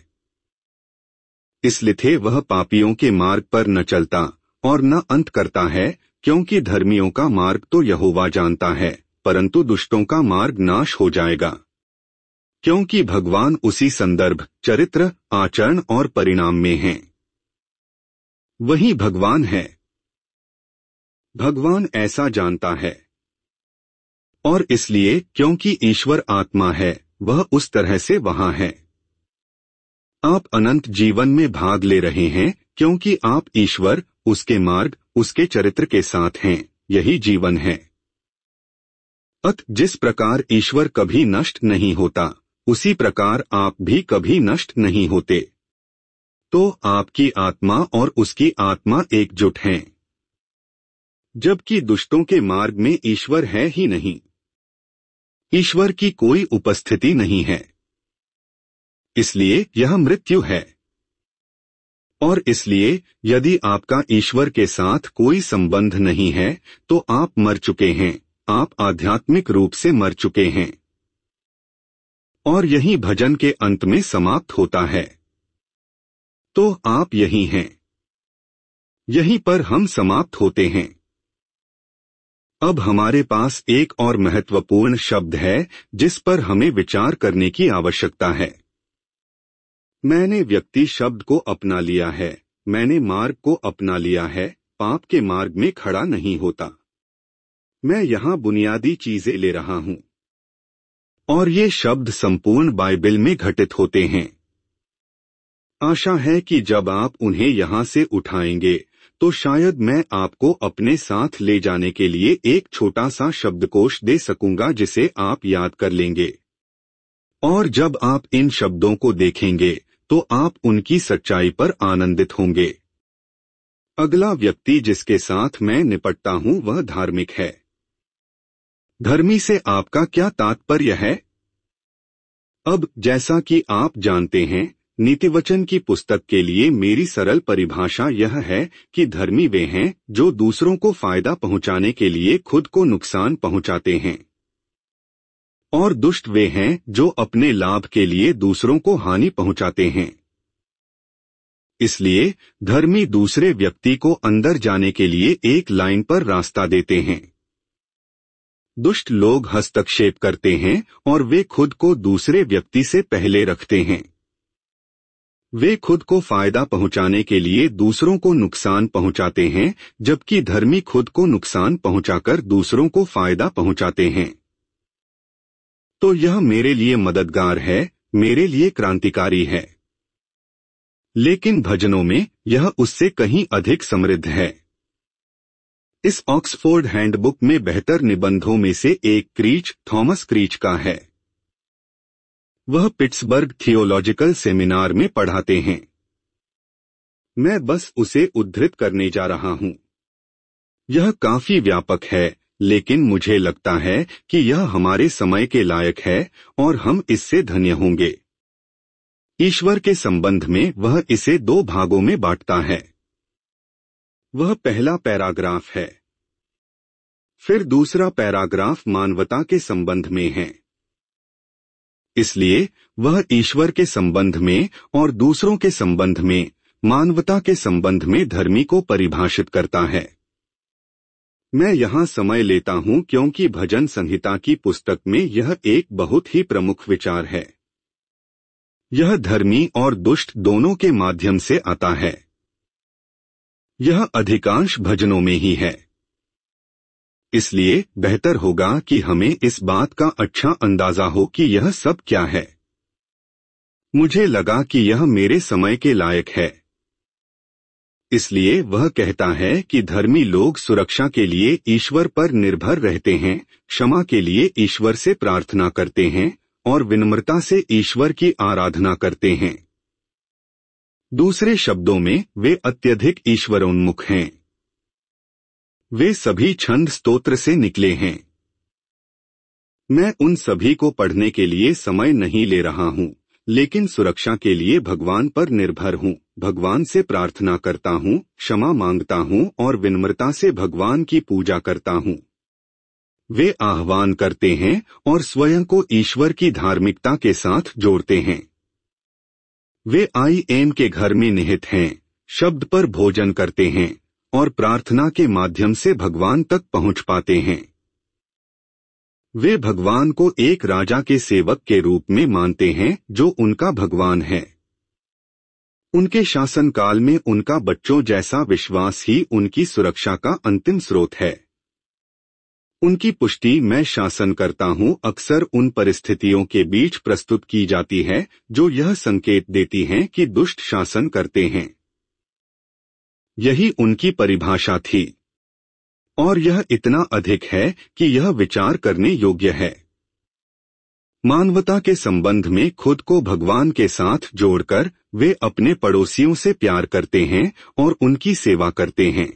इसलिए वह पापियों के मार्ग पर न चलता और न अंत करता है, क्योंकि धर्मियों का मार्ग तो यहोवा जानता है, परंतु दुष्टों का मार्ग नाश हो जाएगा, क्योंकि भगवान उसी संदर्भ, चरित्र, आचरण और परिणाम में हैं। वही भगवान है। भगवान ऐसा जानता है, और इसलिए क्योंकि ईश्वर आत्मा है, वह उस तरह से वहां है। आप अनंत जीवन में भाग ले रहे हैं क्योंकि आप ईश्वर, उसके मार्ग, उसके चरित्र के साथ हैं। यही जीवन है। जिस प्रकार ईश्वर कभी नष्ट नहीं होता, उसी प्रकार आप भी कभी नष्ट नहीं होते। तो आपकी आत्मा और उसकी आत्मा एकजुट हैं, जबकि दुष्टों के मार्ग में ईश्वर है ही नहीं। ईश्वर की कोई उपस्थिति नहीं है, इसलिए यह मृत्यु है। और इसलिए यदि आपका ईश्वर के साथ कोई संबंध नहीं है तो आप मर चुके हैं, आप आध्यात्मिक रूप से मर चुके हैं। और यही भजन के अंत में समाप्त होता है। तो आप यही हैं। यहीं पर हम समाप्त होते हैं। अब हमारे पास एक और महत्वपूर्ण शब्द है जिस पर हमें विचार करने की आवश्यकता है। मैंने व्यक्ति शब्द को अपना लिया है, मैंने मार्ग को अपना लिया है, पाप के मार्ग में खड़ा नहीं होता। मैं यहाँ बुनियादी चीजें ले रहा हूँ, और ये शब्द संपूर्ण बाइबल में घटित होते हैं। आशा है कि जब आप उन्हें यहाँ से उठाएंगे तो शायद मैं आपको अपने साथ ले जाने के लिए एक छोटा सा शब्दकोश दे सकूंगा जिसे आप याद कर लेंगे। और जब आप इन शब्दों को देखेंगे तो आप उनकी सच्चाई पर आनंदित होंगे। अगला व्यक्ति जिसके साथ मैं निपटता हूं वह धार्मिक है। धर्मी से आपका क्या तात्पर्य है? अब जैसा कि आप जानते हैं, नीतिवचन की पुस्तक के लिए मेरी सरल परिभाषा यह है कि धर्मी वे हैं जो दूसरों को फायदा पहुंचाने के लिए खुद को नुकसान पहुंचाते हैं, और दुष्ट वे हैं जो अपने लाभ के लिए दूसरों को हानि पहुंचाते हैं। इसलिए धर्मी दूसरे व्यक्ति को अंदर जाने के लिए एक लाइन पर रास्ता देते हैं। दुष्ट लोग हस्तक्षेप करते हैं और वे खुद को दूसरे व्यक्ति से पहले रखते हैं। वे खुद को फायदा पहुंचाने के लिए दूसरों को नुकसान पहुंचाते हैं, जबकि धर्मी खुद को नुकसान पहुंचाकर दूसरों को फायदा पहुंचाते हैं। तो यह मेरे लिए मददगार है, मेरे लिए क्रांतिकारी है। लेकिन भजनों में यह उससे कहीं अधिक समृद्ध है। इस ऑक्सफोर्ड हैंडबुक में बेहतर निबंधों में से एक क्रीच, थॉमस क्रीच का है। वह पिट्सबर्ग थियोलॉजिकल सेमिनार में पढ़ाते हैं। मैं बस उसे उद्धृत करने जा रहा हूं। यह काफी व्यापक है, लेकिन मुझे लगता है कि यह हमारे समय के लायक है और हम इससे धन्य होंगे। ईश्वर के संबंध में वह इसे 2 भागों में बांटता है। वह पहला पैराग्राफ है। फिर दूसरा पैराग्राफ मानवता के संबंध में है। इसलिए वह ईश्वर के संबंध में और दूसरों के संबंध में, मानवता के संबंध में धर्मी को परिभाषित करता है। मैं यहाँ समय लेता हूँ क्योंकि भजन संहिता की पुस्तक में यह एक बहुत ही प्रमुख विचार है। यह धर्मी और दुष्ट दोनों के माध्यम से आता है। यह अधिकांश भजनों में ही है। इसलिए बेहतर होगा कि हमें इस बात का अच्छा अंदाजा हो कि यह सब क्या है। मुझे लगा कि यह मेरे समय के लायक है। इसलिए वह कहता है कि धर्मी लोग सुरक्षा के लिए ईश्वर पर निर्भर रहते हैं, क्षमा के लिए ईश्वर से प्रार्थना करते हैं और विनम्रता से ईश्वर की आराधना करते हैं। दूसरे शब्दों में वे अत्यधिक ईश्वरोन्मुख हैं। वे सभी छंद स्तोत्र से निकले हैं। मैं उन सभी को पढ़ने के लिए समय नहीं ले रहा हूँ, लेकिन सुरक्षा के लिए भगवान पर निर्भर हूँ। भगवान से प्रार्थना करता हूँ, क्षमा मांगता हूँ और विनम्रता से भगवान की पूजा करता हूँ। वे आह्वान करते हैं और स्वयं को ईश्वर की धार्मिकता के साथ जोड़ते हैं। वे आई एम के घर में निहित हैं, शब्द पर भोजन करते हैं और प्रार्थना के माध्यम से भगवान तक पहुंच पाते हैं। वे भगवान को एक राजा के सेवक के रूप में मानते हैं जो उनका भगवान है। उनके शासनकाल में उनका बच्चों जैसा विश्वास ही उनकी सुरक्षा का अंतिम स्रोत है। उनकी पुष्टि मैं शासन करता हूँ अक्सर उन परिस्थितियों के बीच प्रस्तुत की जाती है जो यह संकेत देती हैं कि दुष्ट शासन करते हैं। यही उनकी परिभाषा थी, और यह इतना अधिक है कि यह विचार करने योग्य है। मानवता के संबंध में खुद को भगवान के साथ जोड़कर वे अपने पड़ोसियों से प्यार करते हैं और उनकी सेवा करते हैं।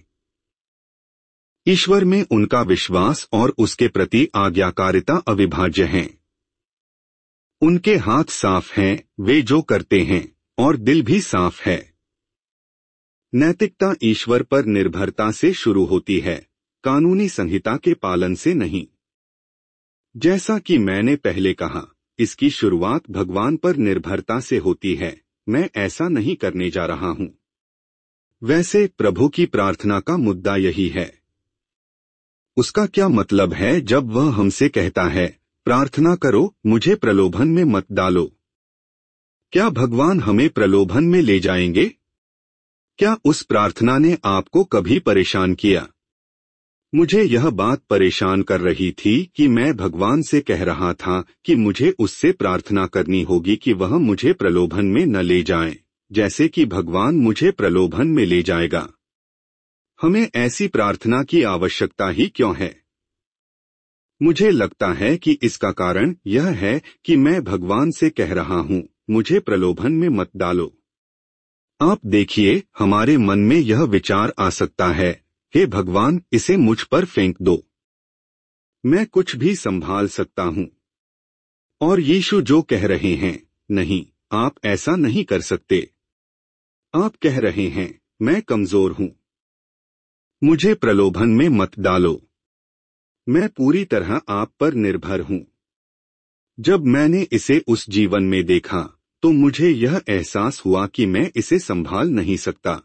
ईश्वर में उनका विश्वास और उसके प्रति आज्ञाकारिता अविभाज्य हैं। उनके हाथ साफ हैं, वे जो करते हैं, और दिल भी साफ है। नैतिकता ईश्वर पर निर्भरता से शुरू होती है, कानूनी संहिता के पालन से नहीं। जैसा कि मैंने पहले कहा, इसकी शुरुआत भगवान पर निर्भरता से होती है। मैं ऐसा नहीं करने जा रहा हूं। वैसे प्रभु की प्रार्थना का मुद्दा यही है। उसका क्या मतलब है जब वह हमसे कहता है, प्रार्थना करो, मुझे प्रलोभन में मत डालो? क्या भगवान हमें प्रलोभन में ले जाएंगे? क्या उस प्रार्थना ने आपको कभी परेशान किया? मुझे यह बात परेशान कर रही थी कि मैं भगवान से कह रहा था कि मुझे उससे प्रार्थना करनी होगी कि वह मुझे प्रलोभन में न ले जाए, जैसे कि भगवान मुझे प्रलोभन में ले जाएगा। हमें ऐसी प्रार्थना की आवश्यकता ही क्यों है? मुझे लगता है कि इसका कारण यह है कि मैं भगवान से कह रहा हूँ, मुझे प्रलोभन में मत डालो। आप देखिए, हमारे मन में यह विचार आ सकता है, हे भगवान, इसे मुझ पर फेंक दो, मैं कुछ भी संभाल सकता हूँ। और यीशु जो कह रहे हैं, नहीं, आप ऐसा नहीं कर सकते। आप कह रहे हैं, मैं कमजोर हूँ, मुझे प्रलोभन में मत डालो। मैं पूरी तरह आप पर निर्भर हूँ। जब मैंने इसे उस जीवन में देखा तो मुझे यह एहसास हुआ कि मैं इसे संभाल नहीं सकता।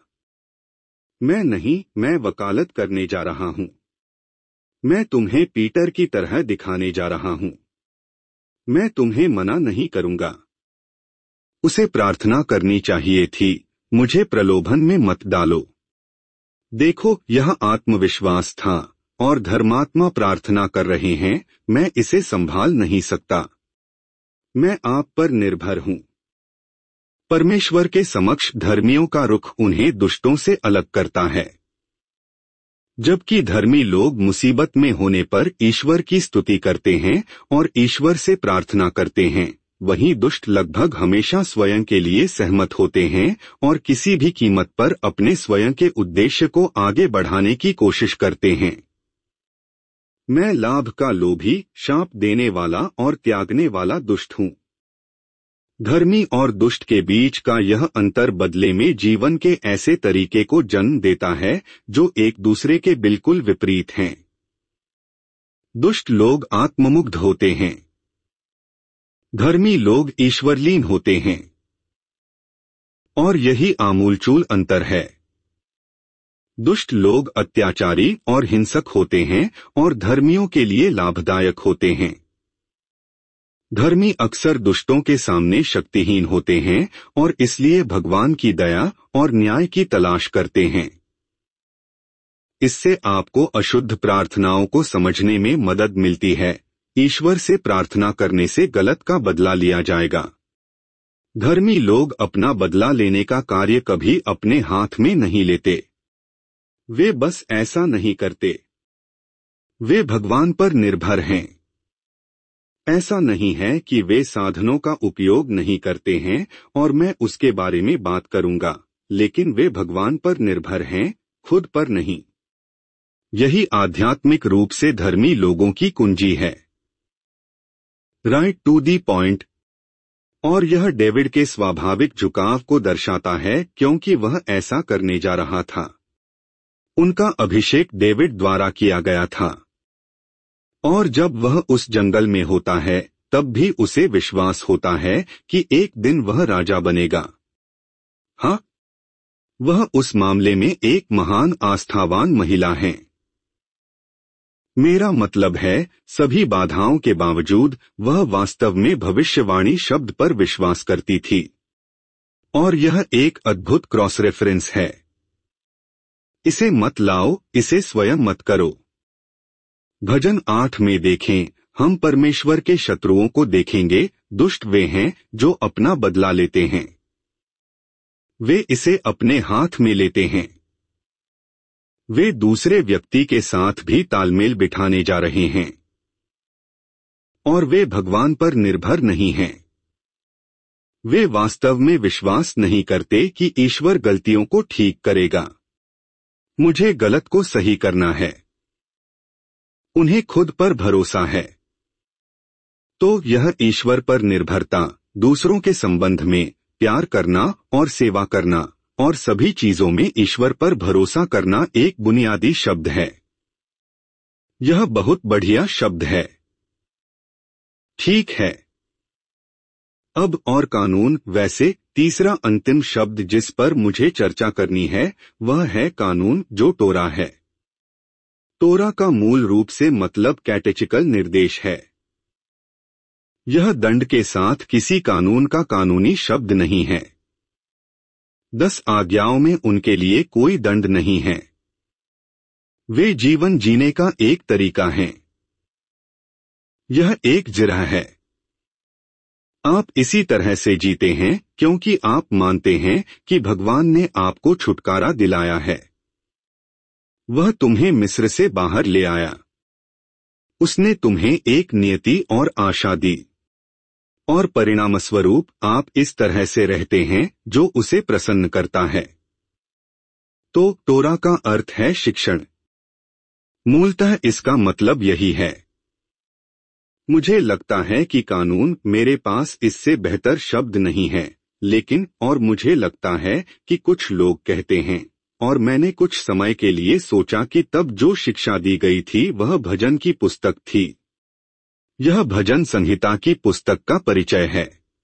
मैं वकालत करने जा रहा हूँ। मैं तुम्हें पीटर की तरह दिखाने जा रहा हूँ। मैं तुम्हें मना नहीं करूँगा। उसे प्रार्थना करनी चाहिए थी, मुझे प्रलोभन में मत डालो। देखो, यह आत्मविश्वास था, और धर्मात्मा प्रार्थना कर रहे हैं, मैं इसे संभाल नहीं सकता। मैं आप पर निर्भर हूँ। परमेश्वर के समक्ष धर्मियों का रुख उन्हें दुष्टों से अलग करता है। जबकि धर्मी लोग मुसीबत में होने पर ईश्वर की स्तुति करते हैं और ईश्वर से प्रार्थना करते हैं, वहीं दुष्ट लगभग हमेशा स्वयं के लिए सहमत होते हैं और किसी भी कीमत पर अपने स्वयं के उद्देश्य को आगे बढ़ाने की कोशिश करते हैं। मैं लाभ का लोभी, शाप देने वाला और त्यागने वाला दुष्ट हूँ। धर्मी और दुष्ट के बीच का यह अंतर बदले में जीवन के ऐसे तरीके को जन्म देता है जो एक दूसरे के बिल्कुल विपरीत हैं। दुष्ट लोग आत्ममुग्ध होते हैं, धर्मी लोग ईश्वरलीन होते हैं। और यही आमूलचूल अंतर है। दुष्ट लोग अत्याचारी और हिंसक होते हैं और धर्मियों के लिए लाभदायक होते हैं। धर्मी अक्सर दुष्टों के सामने शक्तिहीन होते हैं और इसलिए भगवान की दया और न्याय की तलाश करते हैं। इससे आपको अशुद्ध प्रार्थनाओं को समझने में मदद मिलती है। ईश्वर से प्रार्थना करने से गलत का बदला लिया जाएगा। धर्मी लोग अपना बदला लेने का कार्य कभी अपने हाथ में नहीं लेते। वे बस ऐसा नहीं करते। वे भगवान पर निर्भर हैं। ऐसा नहीं है कि वे साधनों का उपयोग नहीं करते हैं और मैं उसके बारे में बात करूंगा, लेकिन वे भगवान पर निर्भर हैं, खुद पर नहीं। यही आध्यात्मिक रूप से धर्मी लोगों की कुंजी है। Right to the point. और यह डेविड के स्वाभाविक झुकाव को दर्शाता है क्योंकि वह ऐसा करने जा रहा था। उनका अभिषेक डेविड द्वारा किया गया था। और जब वह उस जंगल में होता है तब भी उसे विश्वास होता है कि एक दिन वह राजा बनेगा। हाँ, वह उस मामले में एक महान आस्थावान महिला है। मेरा मतलब है, सभी बाधाओं के बावजूद वह वास्तव में भविष्यवाणी शब्द पर विश्वास करती थी। और यह एक अद्भुत क्रॉस रेफरेंस है। इसे मत लाओ, इसे स्वयं मत करो। भजन 8 में देखें, हम परमेश्वर के शत्रुओं को देखेंगे, दुष्ट वे हैं जो अपना बदला लेते हैं। वे इसे अपने हाथ में लेते हैं। वे दूसरे व्यक्ति के साथ भी तालमेल बिठाने जा रहे हैं। और वे भगवान पर निर्भर नहीं हैं। वे वास्तव में विश्वास नहीं करते कि ईश्वर गलतियों को ठीक करेगा। मुझे गलत को सही करना है। उन्हें खुद पर भरोसा है। तो यह ईश्वर पर निर्भरता, दूसरों के संबंध में प्यार करना और सेवा करना और सभी चीजों में ईश्वर पर भरोसा करना एक बुनियादी शब्द है। यह बहुत बढ़िया शब्द है। ठीक है। अब और कानून। वैसे तीसरा अंतिम शब्द जिस पर मुझे चर्चा करनी है वह है कानून, जो टोरा है। टोरा का मूल रूप से मतलब कैटेचिकल निर्देश है। यह दंड के साथ किसी कानून का कानूनी शब्द नहीं है। 10 आज्ञाओं में उनके लिए कोई दंड नहीं है। वे जीवन जीने का एक तरीका है। यह एक जिरह है। आप इसी तरह से जीते हैं क्योंकि आप मानते हैं कि भगवान ने आपको छुटकारा दिलाया है। वह तुम्हें मिस्र से बाहर ले आया। उसने तुम्हें एक नियति और आशा दी। और परिणामस्वरूप आप इस तरह से रहते हैं जो उसे प्रसन्न करता है। तो टोरा का अर्थ है शिक्षण। मूलतः इसका मतलब यही है। मुझे लगता है कि कानून, मेरे पास इससे बेहतर शब्द नहीं है, लेकिन और मुझे लगता है कि कुछ लोग कहते हैं, और मैंने कुछ समय के लिए सोचा कि तब जो शिक्षा दी गई थी वह भजन की पुस्तक थी। यह भजन संहिता की पुस्तक का परिचय है।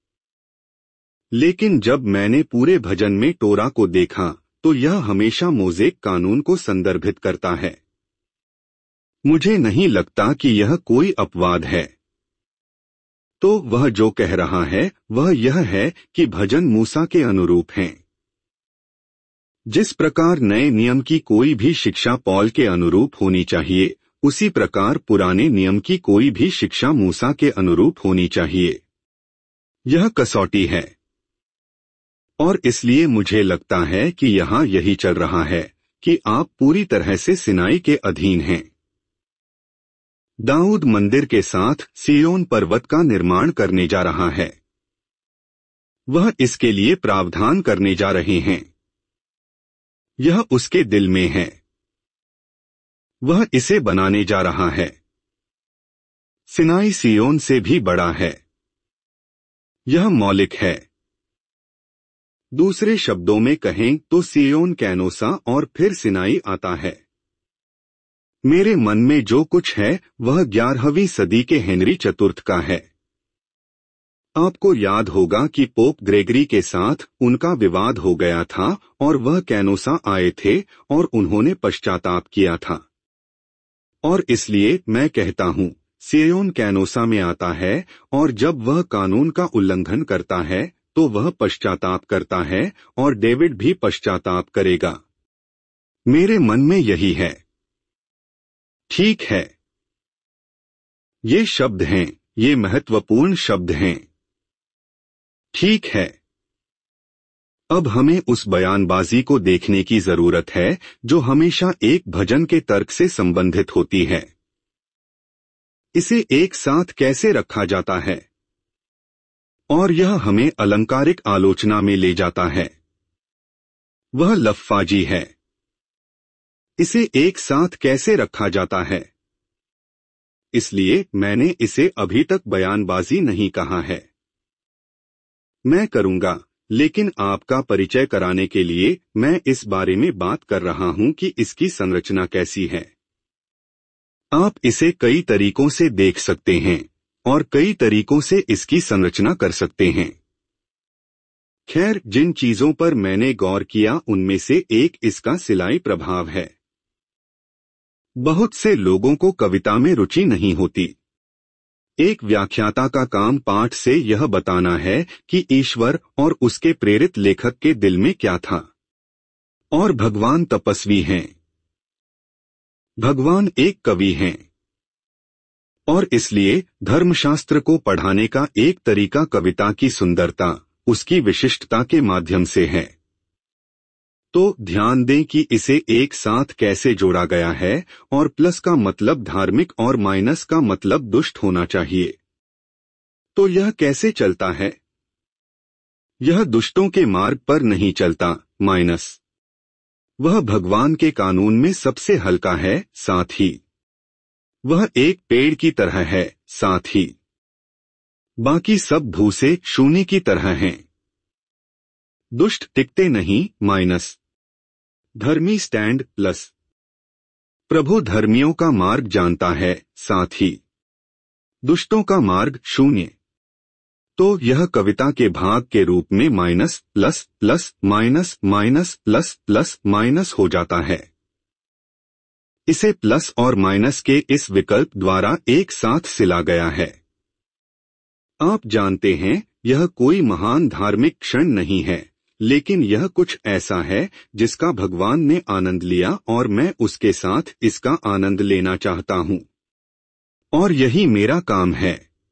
लेकिन जब मैंने पूरे भजन में टोरा को देखा तो यह हमेशा मोज़ेक कानून को संदर्भित करता है। मुझे नहीं लगता कि यह कोई अपवाद है। तो वह जो कह रहा है वह यह है कि भजन मूसा के अनुरूप हैं। जिस प्रकार नए नियम की कोई भी शिक्षा पौल के अनुरूप होनी चाहिए, उसी प्रकार पुराने नियम की कोई भी शिक्षा मूसा के अनुरूप होनी चाहिए। यह कसौटी है। और इसलिए मुझे लगता है कि यहाँ यही चल रहा है कि आप पूरी तरह से सिनाई के अधीन हैं। दाऊद मंदिर के साथ सिय्योन पर्वत का निर्माण करने जा रहा है। वह इसके लिए प्रावधान करने जा रहे हैं। यह उसके दिल में है। वह इसे बनाने जा रहा है। सिनाई सिय्योन से भी बड़ा है। यह मौलिक है। दूसरे शब्दों में कहें तो सिय्योन कैनोसा और फिर सिनाई आता है। मेरे मन में जो कुछ है वह 11वीं सदी के हेनरी चतुर्थ का है। आपको याद होगा कि पोप ग्रेगरी के साथ उनका विवाद हो गया था और वह कैनोसा आए थे और उन्होंने पश्चाताप किया था। और इसलिए मैं कहता हूँ, सिय्योन कैनोसा में आता है और जब वह कानून का उल्लंघन करता है तो वह पश्चाताप करता है और डेविड भी पश्चाताप करेगा। मेरे मन में यही है। ठीक है। ये शब्द हैं, ये महत्वपूर्ण शब्द हैं। ठीक है। अब हमें उस बयानबाजी को देखने की जरूरत है जो हमेशा एक भजन के तर्क से संबंधित होती है। इसे एक साथ कैसे रखा जाता है, और यह हमें अलंकारिक आलोचना में ले जाता है। वह लफ्फाजी है। इसे एक साथ कैसे रखा जाता है, इसलिए मैंने इसे अभी तक बयानबाजी नहीं कहा है। मैं करूंगा, लेकिन आपका परिचय कराने के लिए मैं इस बारे में बात कर रहा हूं कि इसकी संरचना कैसी है। आप इसे कई तरीकों से देख सकते हैं और कई तरीकों से इसकी संरचना कर सकते हैं। खैर, जिन चीजों पर मैंने गौर किया उनमें से एक इसका सिलाई प्रभाव है। बहुत से लोगों को कविता में रुचि नहीं होती। एक व्याख्याता का काम पाठ से यह बताना है कि ईश्वर और उसके प्रेरित लेखक के दिल में क्या था। और भगवान तपस्वी हैं। भगवान एक कवि हैं। और इसलिए धर्मशास्त्र को पढ़ाने का एक तरीका कविता की सुंदरता, उसकी विशिष्टता के माध्यम से है। तो ध्यान दें कि इसे एक साथ कैसे जोड़ा गया है, और प्लस का मतलब धार्मिक और माइनस का मतलब दुष्ट होना चाहिए। तो यह कैसे चलता है? यह दुष्टों के मार्ग पर नहीं चलता, माइनस। वह भगवान के कानून में सबसे हल्का है, साथ ही वह एक पेड़ की तरह है, साथ ही बाकी सब भूसे शून्य की तरह हैं। दुष्ट टिकते नहीं, माइनस। धर्मी स्टैंड, प्लस। प्रभु धर्मियों का मार्ग जानता है, साथ ही दुष्टों का मार्ग शून्य। तो यह कविता के भाग के रूप में minus plus plus minus minus plus plus minus हो जाता है। इसे प्लस और माइनस के इस विकल्प द्वारा एक साथ सिला गया है। आप जानते हैं, यह कोई महान धार्मिक क्षण नहीं है, लेकिन यह कुछ ऐसा है जिसका भगवान ने आनंद लिया और मैं उसके साथ इसका आनंद लेना चाहता हूं। और यही मेरा काम है।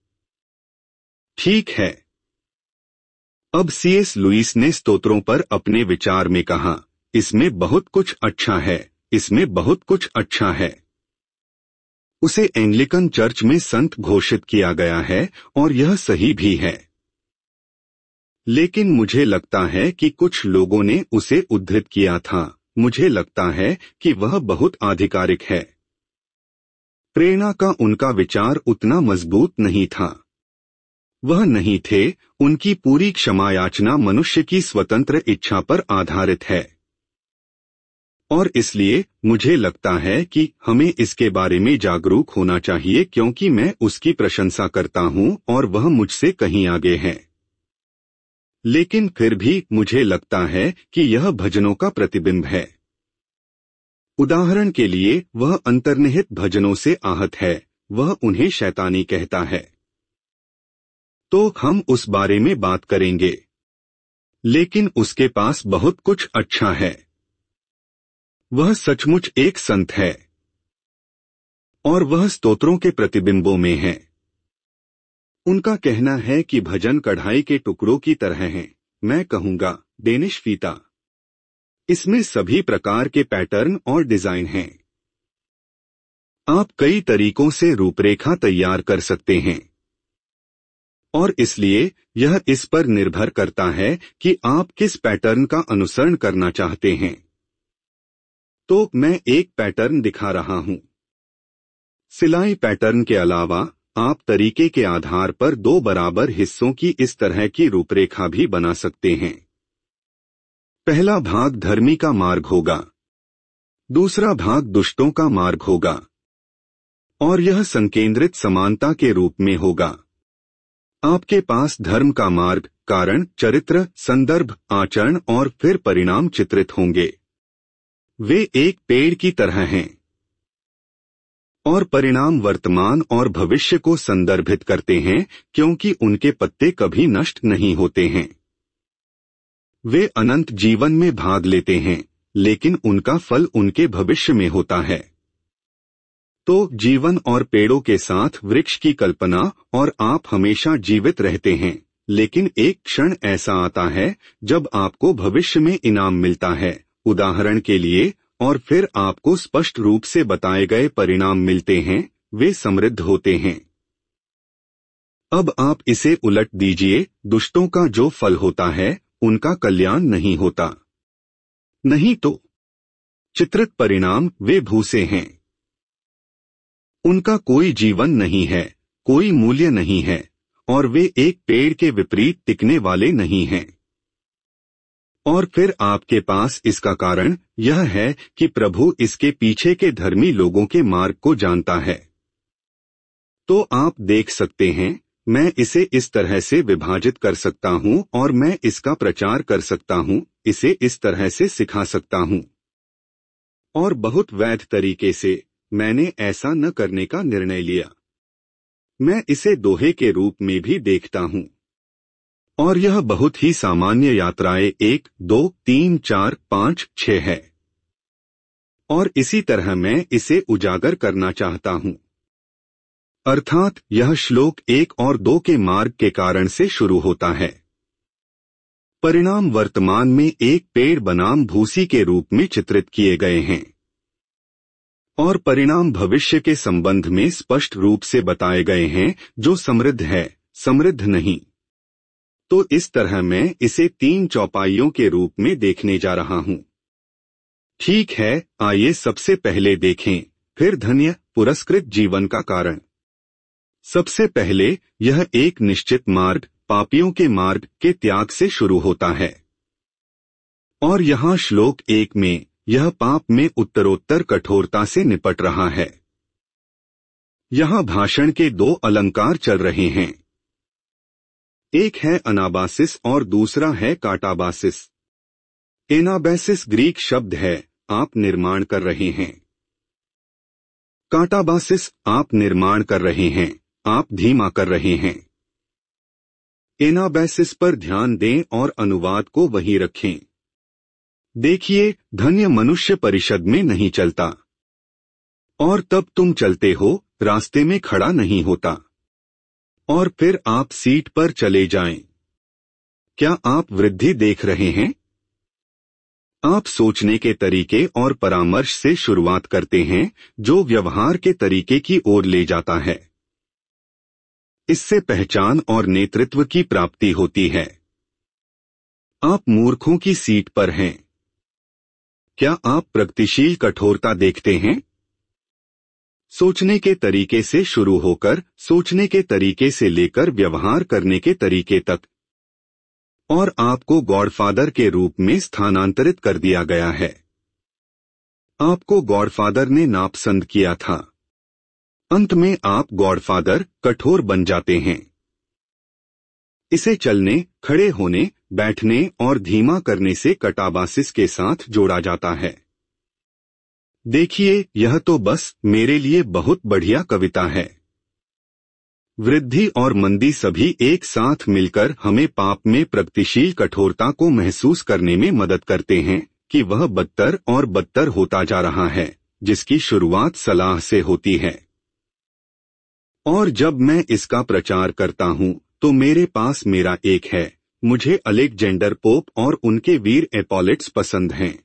ठीक है। अब C.S. लुईस ने स्तोत्रों पर अपने विचार में कहा, इसमें बहुत कुछ अच्छा है, इसमें बहुत कुछ अच्छा है। उसे एंग्लिकन चर्च में संत घोषित किया गया है और यह सही भी है। लेकिन मुझे लगता है कि कुछ लोगों ने उसे उद्धृत किया था। मुझे लगता है कि वह बहुत आधिकारिक है। प्रेरणा का उनका विचार उतना मजबूत नहीं था। वह नहीं थे, उनकी पूरी क्षमा याचना मनुष्य की स्वतंत्र इच्छा पर आधारित है। और इसलिए मुझे लगता है कि हमें इसके बारे में जागरूक होना चाहिए, क्योंकि मैं उसकी प्रशंसा करता हूं और वह मुझसे कहीं आगे है। लेकिन फिर भी मुझे लगता है कि यह भजनों का प्रतिबिंब है। उदाहरण के लिए, वह अंतर्निहित भजनों से आहत है, वह उन्हें शैतानी कहता है। तो हम उस बारे में बात करेंगे। लेकिन उसके पास बहुत कुछ अच्छा है। वह सचमुच एक संत है। और वह स्तोत्रों के प्रतिबिंबों में है। उनका कहना है कि भजन कढ़ाई के टुकड़ों की तरह हैं, मैं कहूंगा डेनिश फीता। इसमें सभी प्रकार के पैटर्न और डिजाइन हैं। आप कई तरीकों से रूपरेखा तैयार कर सकते हैं। और इसलिए यह इस पर निर्भर करता है कि आप किस पैटर्न का अनुसरण करना चाहते हैं। तो मैं एक पैटर्न दिखा रहा हूं। सिलाई पैटर्न के अलावा आप तरीके के आधार पर दो बराबर हिस्सों की इस तरह की रूपरेखा भी बना सकते हैं। पहला भाग धर्मी का मार्ग होगा, दूसरा भाग दुष्टों का मार्ग होगा। और यह संकेंद्रित समानता के रूप में होगा। आपके पास धर्म का मार्ग, कारण, चरित्र, संदर्भ, आचरण और फिर परिणाम चित्रित होंगे। वे एक पेड़ की तरह हैं। और परिणाम वर्तमान और भविष्य को संदर्भित करते हैं, क्योंकि उनके पत्ते कभी नष्ट नहीं होते हैं। वे अनंत जीवन में भाग लेते हैं, लेकिन उनका फल उनके भविष्य में होता है। तो जीवन और पेड़ों के साथ वृक्ष की कल्पना, और आप हमेशा जीवित रहते हैं, लेकिन एक क्षण ऐसा आता है जब आपको भविष्य में इनाम मिलता है, उदाहरण के लिए, और फिर आपको स्पष्ट रूप से बताए गए परिणाम मिलते हैं, वे समृद्ध होते हैं। अब आप इसे उलट दीजिए, दुष्टों का जो फल होता है उनका कल्याण नहीं होता। नहीं तो चित्रित परिणाम वे भूसे हैं। उनका कोई जीवन नहीं है, कोई मूल्य नहीं है, और वे एक पेड़ के विपरीत टिकने वाले नहीं हैं। और फिर आपके पास इसका कारण यह है कि प्रभु इसके पीछे के धर्मी लोगों के मार्ग को जानता है। तो आप देख सकते हैं, मैं इसे इस तरह से विभाजित कर सकता हूं और मैं इसका प्रचार कर सकता हूं, इसे इस तरह से सिखा सकता हूं। और बहुत वैध तरीके से मैंने ऐसा न करने का निर्णय लिया। मैं इसे दोहे के रूप में भी देखता हूं। और यह बहुत ही सामान्य यात्राएं 1, 2, 3, 4, 5, 6 है। और इसी तरह मैं इसे उजागर करना चाहता हूं। अर्थात यह श्लोक 1 और 2 के मार्ग के कारण से शुरू होता है। परिणाम वर्तमान में एक पेड़ बनाम भूसी के रूप में चित्रित किए गए हैं, और परिणाम भविष्य के संबंध में स्पष्ट रूप से बताए गए हैं, जो समृद्ध है, समृद्ध नहीं। तो इस तरह मैं इसे 3 चौपाइयों के रूप में देखने जा रहा हूं। ठीक है, आइए सबसे पहले देखें, फिर धन्य पुरस्कृत जीवन का कारण। सबसे पहले यह एक निश्चित मार्ग, पापियों के मार्ग के त्याग से शुरू होता है। और यहाँ श्लोक 1 में यह पाप में उत्तरोत्तर कठोरता से निपट रहा है। यहाँ भाषण के 2 अलंकार चल रहे हैं। एक है अनाबासिस और दूसरा है काटाबासिस। एनाबैसिस ग्रीक शब्द है, आप निर्माण कर रहे हैं। काटाबासिस आप निर्माण कर रहे हैं, आप धीमा कर रहे हैं। एनाबैसिस पर ध्यान दें और अनुवाद को वहीं रखें। देखिए, धन्य मनुष्य परिषद में नहीं चलता, और तब तुम चलते हो, रास्ते में खड़ा नहीं होता, और फिर आप सीट पर चले जाएं। क्या आप वृद्धि देख रहे हैं? आप सोचने के तरीके और परामर्श से शुरुआत करते हैं, जो व्यवहार के तरीके की ओर ले जाता है। इससे पहचान और नेतृत्व की प्राप्ति होती है। आप मूर्खों की सीट पर हैं। क्या आप प्रगतिशील कठोरता देखते हैं? सोचने के तरीके से शुरू होकर सोचने के तरीके से लेकर व्यवहार करने के तरीके तक। और आपको गॉडफादर के रूप में स्थानांतरित कर दिया गया है। आपको गॉडफादर ने नापसंद किया था। अंत में आप गॉडफादर कठोर बन जाते हैं। इसे चलने, खड़े होने, बैठने और धीमा करने से कटाबासिस के साथ जोड़ा जाता है। देखिए, यह तो बस मेरे लिए बहुत बढ़िया कविता है। वृद्धि और मंदी सभी एक साथ मिलकर हमें पाप में प्रगतिशील कठोरता को महसूस करने में मदद करते हैं कि वह बदतर और बदतर होता जा रहा है, जिसकी शुरुआत सलाह से होती है। और जब मैं इसका प्रचार करता हूं, तो मेरे पास मेरा एक है। मुझे अलेक्जेंडर पोप और उनके वीर एपोलिट्स पसंद हैं।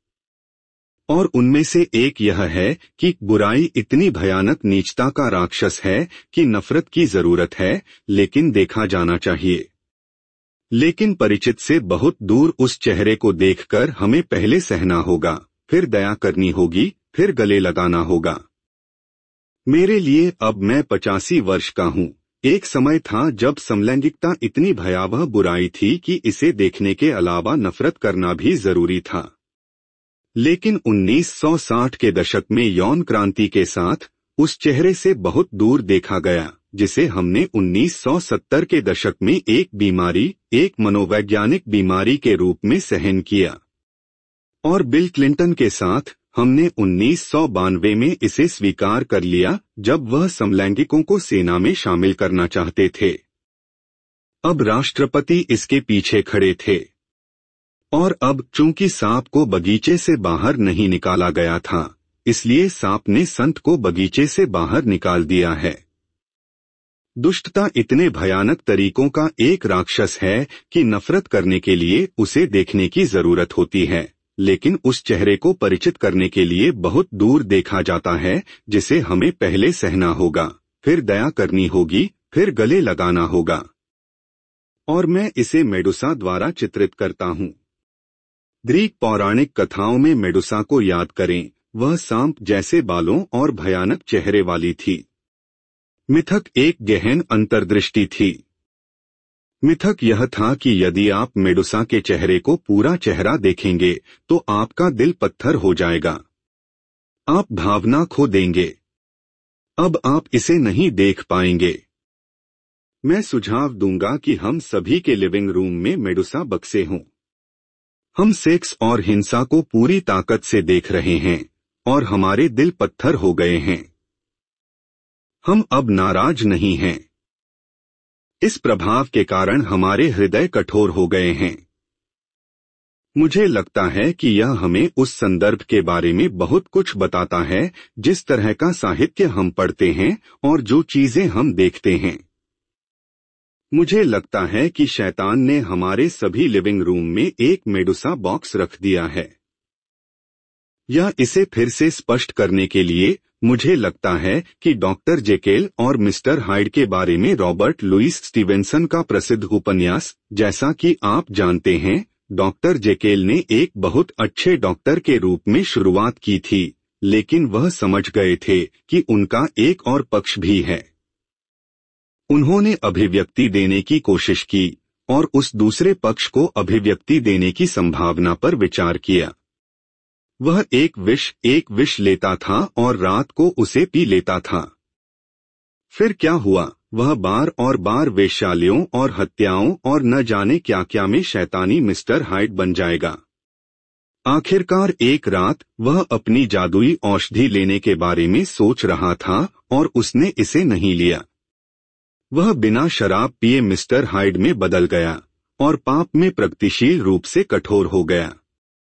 और उनमें से एक यह है कि बुराई इतनी भयानक नीचता का राक्षस है कि नफरत की जरूरत है, लेकिन देखा जाना चाहिए। लेकिन परिचित से बहुत दूर उस चेहरे को देखकर हमें पहले सहना होगा, फिर दया करनी होगी, फिर गले लगाना होगा। मेरे लिए अब मैं 85 वर्ष का हूँ। एक समय था जब समलैंगिकता इतनी भयावह बुराई थी कि इसे देखने के अलावा नफरत करना भी जरूरी था। लेकिन 1960 के दशक में यौन क्रांति के साथ उस चेहरे से बहुत दूर देखा गया, जिसे हमने 1970 के दशक में एक बीमारी, एक मनोवैज्ञानिक बीमारी के रूप में सहन किया। और बिल क्लिंटन के साथ हमने 1992 में इसे स्वीकार कर लिया, जब वह समलैंगिकों को सेना में शामिल करना चाहते थे। अब राष्ट्रपति इसके पीछे खड़े थे। और अब चूंकि सांप को बगीचे से बाहर नहीं निकाला गया था, इसलिए सांप ने संत को बगीचे से बाहर निकाल दिया है। दुष्टता इतने भयानक तरीकों का एक राक्षस है कि नफरत करने के लिए उसे देखने की जरूरत होती है, लेकिन उस चेहरे को परिचित करने के लिए बहुत दूर देखा जाता है, जिसे हमें पहले सहना होगा, फिर दया करनी होगी, फिर गले लगाना होगा। और मैं इसे मेडुसा द्वारा चित्रित करता हूँ। ग्रीक पौराणिक कथाओं में मेडुसा को याद करें, वह सांप जैसे बालों और भयानक चेहरे वाली थी। मिथक एक गहन अंतर्दृष्टि थी। मिथक यह था कि यदि आप मेडुसा के चेहरे को पूरा चेहरा देखेंगे तो आपका दिल पत्थर हो जाएगा, आप भावना खो देंगे। अब आप इसे नहीं देख पाएंगे। मैं सुझाव दूंगा कि हम सभी के लिविंग रूम में मेडुसा बक्से हों। हम सेक्स और हिंसा को पूरी ताकत से देख रहे हैं और हमारे दिल पत्थर हो गए हैं। हम अब नाराज नहीं हैं। इस प्रभाव के कारण हमारे हृदय कठोर हो गए हैं। मुझे लगता है कि यह हमें उस संदर्भ के बारे में बहुत कुछ बताता है जिस तरह का साहित्य हम पढ़ते हैं और जो चीजें हम देखते हैं। मुझे लगता है कि शैतान ने हमारे सभी लिविंग रूम में एक मेडुसा बॉक्स रख दिया है। या इसे फिर से स्पष्ट करने के लिए मुझे लगता है कि डॉक्टर जेकेल और मिस्टर हाइड के बारे में रॉबर्ट लुइस स्टीवेंसन का प्रसिद्ध उपन्यास, जैसा कि आप जानते हैं, डॉक्टर जेकेल ने एक बहुत अच्छे डॉक्टर के रूप में शुरुआत की थी, लेकिन वह समझ गए थे कि उनका एक और पक्ष भी है। उन्होंने अभिव्यक्ति देने की कोशिश की और उस दूसरे पक्ष को अभिव्यक्ति देने की संभावना पर विचार किया। वह एक विष लेता था और रात को उसे पी लेता था। फिर क्या हुआ, वह बार और बार वेश्यालयों और हत्याओं और न जाने क्या क्या में शैतानी मिस्टर हाइड बन जाएगा। आखिरकार एक रात वह अपनी जादुई औषधि लेने के बारे में सोच रहा था और उसने इसे नहीं लिया। वह बिना शराब पिए मिस्टर हाइड में बदल गया और पाप में प्रगतिशील रूप से कठोर हो गया।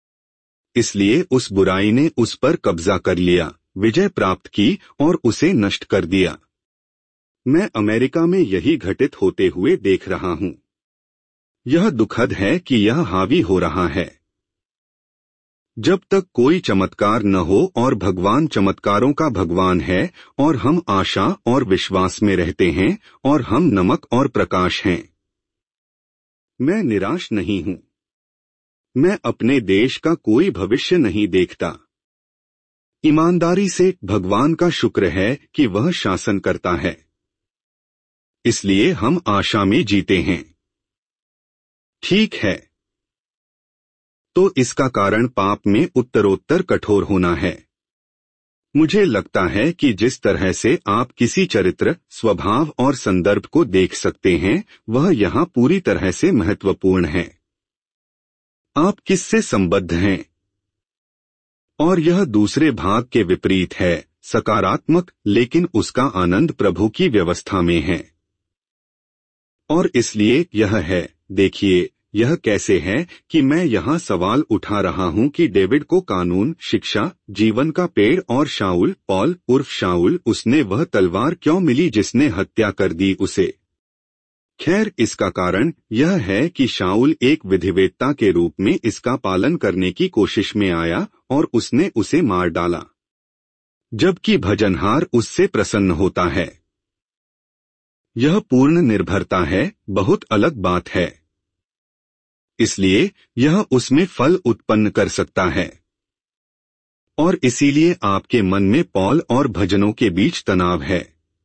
इसलिए उस बुराई ने उस पर कब्जा कर लिया, विजय प्राप्त की और उसे नष्ट कर दिया। मैं अमेरिका में यही घटित होते हुए देख रहा हूँ। यह दुखद है कि यह हावी हो रहा है। जब तक कोई चमत्कार न हो और भगवान चमत्कारों का भगवान है और हम आशा और विश्वास में रहते हैं और हम नमक और प्रकाश हैं। मैं निराश नहीं हूँ। मैं अपने देश का कोई भविष्य नहीं देखता। ईमानदारी से भगवान का शुक्र है कि वह शासन करता है, इसलिए हम आशा में जीते हैं। ठीक है, तो इसका कारण पाप में उत्तरोत्तर कठोर होना है। मुझे लगता है कि जिस तरह से आप किसी चरित्र, स्वभाव और संदर्भ को देख सकते हैं, वह यहाँ पूरी तरह से महत्वपूर्ण है। आप किससे संबद्ध हैं? और यह दूसरे भाग के विपरीत है, सकारात्मक, लेकिन उसका आनंद प्रभु की व्यवस्था में है। और इसलिए यह है, देखिए, यह कैसे है कि मैं यहाँ सवाल उठा रहा हूँ कि डेविड को कानून, शिक्षा, जीवन का पेड़ और शाऊल, पॉल उर्फ शाऊल, उसने वह तलवार क्यों मिली जिसने हत्या कर दी उसे? खैर, इसका कारण यह है कि शाऊल एक विधिवेत्ता के रूप में इसका पालन करने की कोशिश में आया और उसने उसे मार डाला, जबकि भजनहार उससे प्रसन्न होता है। यह पूर्ण निर्भरता है, बहुत अलग बात है। इसलिए यह उसमें फल उत्पन्न कर सकता है। और इसीलिए आपके मन में पॉल और भजनों के बीच तनाव है।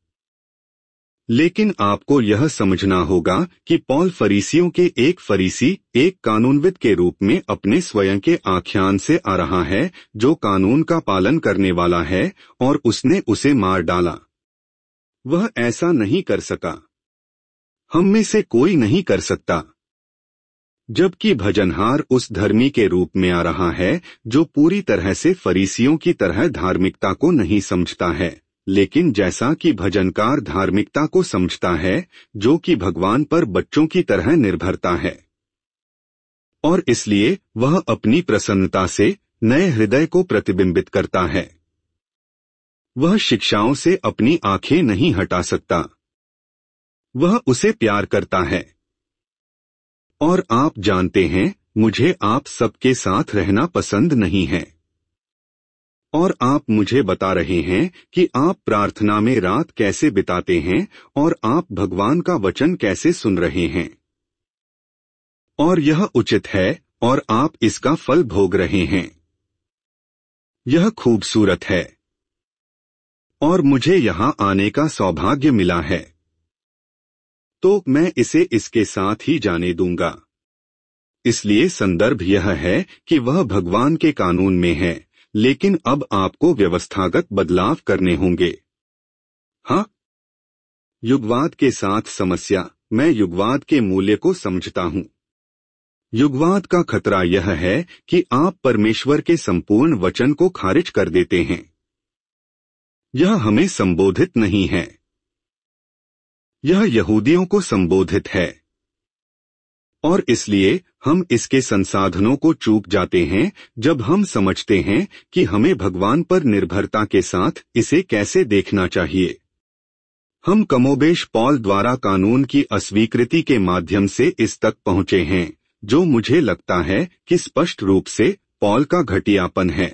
लेकिन आपको यह समझना होगा कि पॉल फरीसियों के एक फरीसी, एक कानूनविद के रूप में अपने स्वयं के आख्यान से आ रहा है, जो कानून का पालन करने वाला है, और उसने उसे मार डाला। वह ऐसा नहीं कर सका। हम में से कोई नहीं कर सकता। जबकि भजनहार उस धर्मी के रूप में आ रहा है जो पूरी तरह से फरीसियों की तरह धार्मिकता को नहीं समझता है, लेकिन जैसा कि भजनकार धार्मिकता को समझता है, जो कि भगवान पर बच्चों की तरह निर्भरता है। और इसलिए वह अपनी प्रसन्नता से नए हृदय को प्रतिबिंबित करता है। वह शिक्षाओं से अपनी आंखें नहीं हटा सकता। वह उसे प्यार करता है। और आप जानते हैं, मुझे आप सबके साथ रहना पसंद नहीं है। और आप मुझे बता रहे हैं कि आप प्रार्थना में रात कैसे बिताते हैं और आप भगवान का वचन कैसे सुन रहे हैं। और यह उचित है और आप इसका फल भोग रहे हैं। यह खूबसूरत है और मुझे यहां आने का सौभाग्य मिला है, तो मैं इसे इसके साथ ही जाने दूंगा। इसलिए संदर्भ यह है कि वह भगवान के कानून में है, लेकिन अब आपको व्यवस्थागत बदलाव करने होंगे। हाँ, युगवाद के साथ समस्या। मैं युगवाद के मूल्य को समझता हूं। युगवाद का खतरा यह है कि आप परमेश्वर के संपूर्ण वचन को खारिज कर देते हैं। यह हमें संबोधित नहीं है, यह यहूदियों को संबोधित है, और इसलिए हम इसके संसाधनों को चूक जाते हैं जब हम समझते हैं कि हमें भगवान पर निर्भरता के साथ इसे कैसे देखना चाहिए। हम कमोबेश पॉल द्वारा कानून की अस्वीकृति के माध्यम से इस तक पहुंचे हैं, जो मुझे लगता है कि स्पष्ट रूप से पॉल का घटियापन है।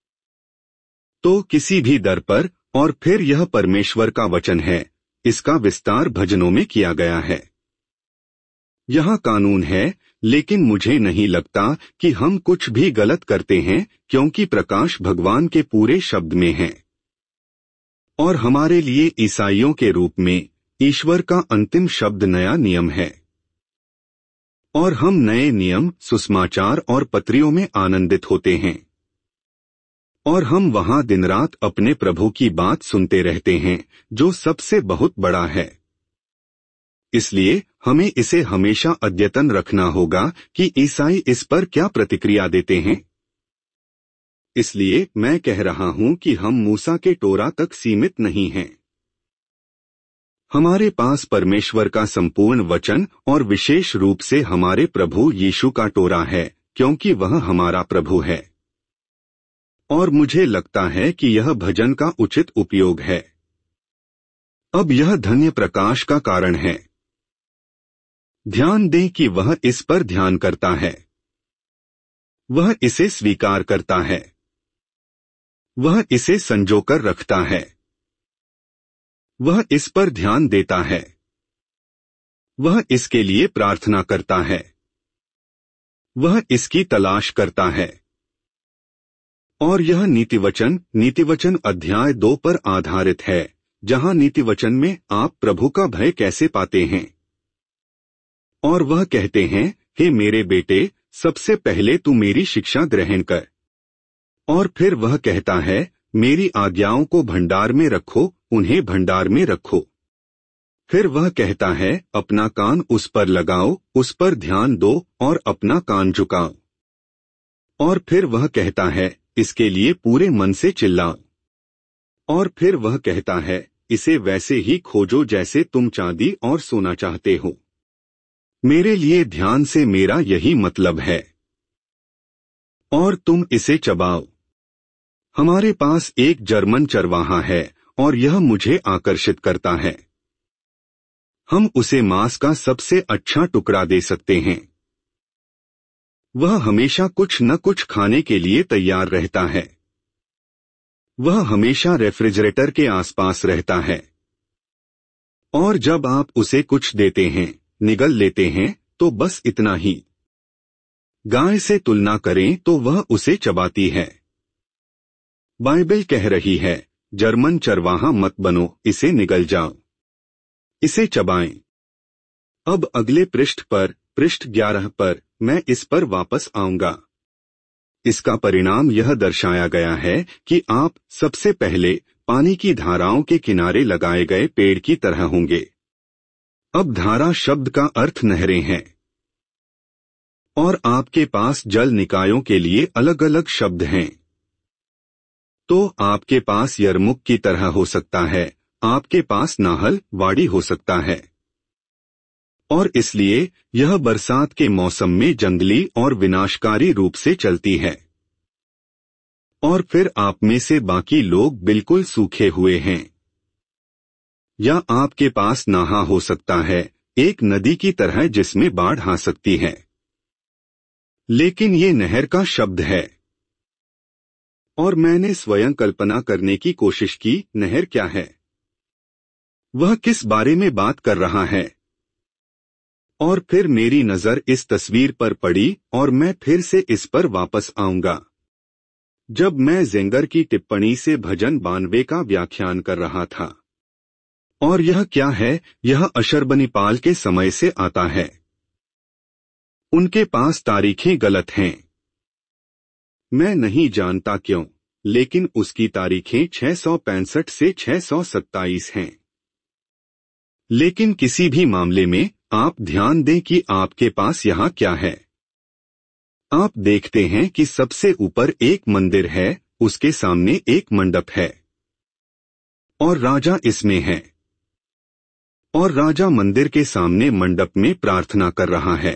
तो किसी भी दर पर, और फिर यह परमेश्वर का वचन है, इसका विस्तार भजनों में किया गया है। यह कानून है, लेकिन मुझे नहीं लगता कि हम कुछ भी गलत करते हैं, क्योंकि प्रकाश भगवान के पूरे शब्द में है। और हमारे लिए ईसाइयों के रूप में ईश्वर का अंतिम शब्द नया नियम है। और हम नए नियम, सुसमाचार और पत्रियों में आनंदित होते हैं। और हम वहां दिन रात अपने प्रभु की बात सुनते रहते हैं, जो सबसे बहुत बड़ा है। इसलिए हमें इसे हमेशा अद्यतन रखना होगा कि ईसाई इस पर क्या प्रतिक्रिया देते हैं। इसलिए मैं कह रहा हूं कि हम मूसा के टोरा तक सीमित नहीं हैं। हमारे पास परमेश्वर का संपूर्ण वचन और विशेष रूप से हमारे प्रभु यीशु का टोरा है, क्योंकि वह हमारा प्रभु है। और मुझे लगता है कि यह भजन का उचित उपयोग है। अब यह धन्य प्रकाश का कारण है। ध्यान दें कि वह इस पर ध्यान करता है, वह इसे स्वीकार करता है, वह इसे संजोकर रखता है, वह इस पर ध्यान देता है, वह इसके लिए प्रार्थना करता है, वह इसकी तलाश करता है। और यह नीतिवचन अध्याय 2 पर आधारित है, जहां नीतिवचन में आप प्रभु का भय कैसे पाते हैं। और वह कहते हैं, हे मेरे बेटे, सबसे पहले तू मेरी शिक्षा ग्रहण कर। और फिर वह कहता है, मेरी आज्ञाओं को भंडार में रखो, उन्हें भंडार में रखो। फिर वह कहता है, अपना कान उस पर लगाओ, उस पर ध्यान दो और अपना कान झुकाओ। और फिर वह कहता है, इसके लिए पूरे मन से चिल्लाओ। और फिर वह कहता है, इसे वैसे ही खोजो जैसे तुम चांदी और सोना चाहते हो। मेरे लिए ध्यान से मेरा यही मतलब है। और तुम इसे चबाओ। हमारे पास एक जर्मन चरवाहा है और यह मुझे आकर्षित करता है। हम उसे मांस का सबसे अच्छा टुकड़ा दे सकते हैं। वह हमेशा कुछ न कुछ खाने के लिए तैयार रहता है। वह हमेशा रेफ्रिजरेटर के आसपास रहता है। और जब आप उसे कुछ देते हैं, निगल लेते हैं, तो बस इतना ही। गाय से तुलना करें तो वह उसे चबाती है। बाइबल कह रही है, जर्मन चरवाहा मत बनो, इसे निगल जाओ, इसे चबाएं। अब अगले पृष्ठ 11 पर मैं इस पर वापस आऊंगा। इसका परिणाम यह दर्शाया गया है कि आप सबसे पहले पानी की धाराओं के किनारे लगाए गए पेड़ की तरह होंगे। अब धारा शब्द का अर्थ नहरें हैं। और आपके पास जल निकायों के लिए अलग अलग शब्द हैं। तो आपके पास यरमुक की तरह हो सकता है, आपके पास नाहल, वाड़ी हो सकता है। और इसलिए यह बरसात के मौसम में जंगली और विनाशकारी रूप से चलती है। और फिर आप में से बाकी लोग बिल्कुल सूखे हुए हैं। या आपके पास नाहा हो सकता है, एक नदी की तरह जिसमें बाढ़ आ सकती है। लेकिन ये नहर का शब्द है। और मैंने स्वयं कल्पना करने की कोशिश की, नहर क्या है? वह किस बारे में बात कर रहा है? और फिर मेरी नजर इस तस्वीर पर पड़ी और मैं फिर से इस पर वापस आऊंगा। जब मैं ज़ेंगर की टिप्पणी से भजन 92 का व्याख्यान कर रहा था। और यह क्या है? यह अशरबनीपाल के समय से आता है। उनके पास तारीखें गलत हैं। मैं नहीं जानता क्यों, लेकिन उसकी तारीखें 665 से 627 हैं। लेकिन किसी भी मामले में आप ध्यान दें कि आपके पास यहाँ क्या है। आप देखते हैं कि सबसे ऊपर एक मंदिर है, उसके सामने एक मंडप है और राजा इसमें है। और राजा मंदिर के सामने मंडप में प्रार्थना कर रहा है।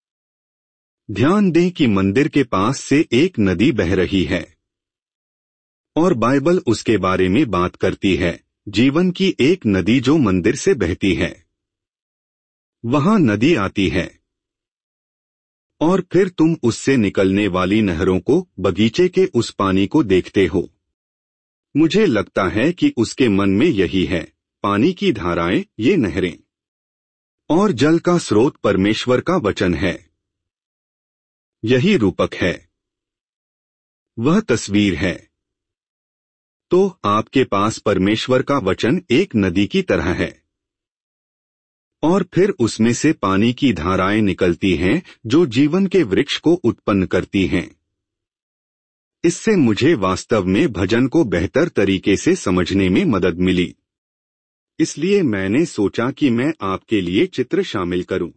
ध्यान दें कि मंदिर के पास से एक नदी बह रही है और बाइबल उसके बारे में बात करती है, जीवन की एक नदी जो मंदिर से बहती है। वहां नदी आती है और फिर तुम उससे निकलने वाली नहरों को, बगीचे के उस पानी को देखते हो। मुझे लगता है कि उसके मन में यही है, पानी की धाराएं, ये नहरें और जल का स्रोत परमेश्वर का वचन है। यही रूपक है, वह तस्वीर है। तो आपके पास परमेश्वर का वचन एक नदी की तरह है और फिर उसमें से पानी की धाराएं निकलती हैं जो जीवन के वृक्ष को उत्पन्न करती हैं। इससे मुझे वास्तव में भजन को बेहतर तरीके से समझने में मदद मिली। इसलिए मैंने सोचा कि मैं आपके लिए चित्र शामिल करूं।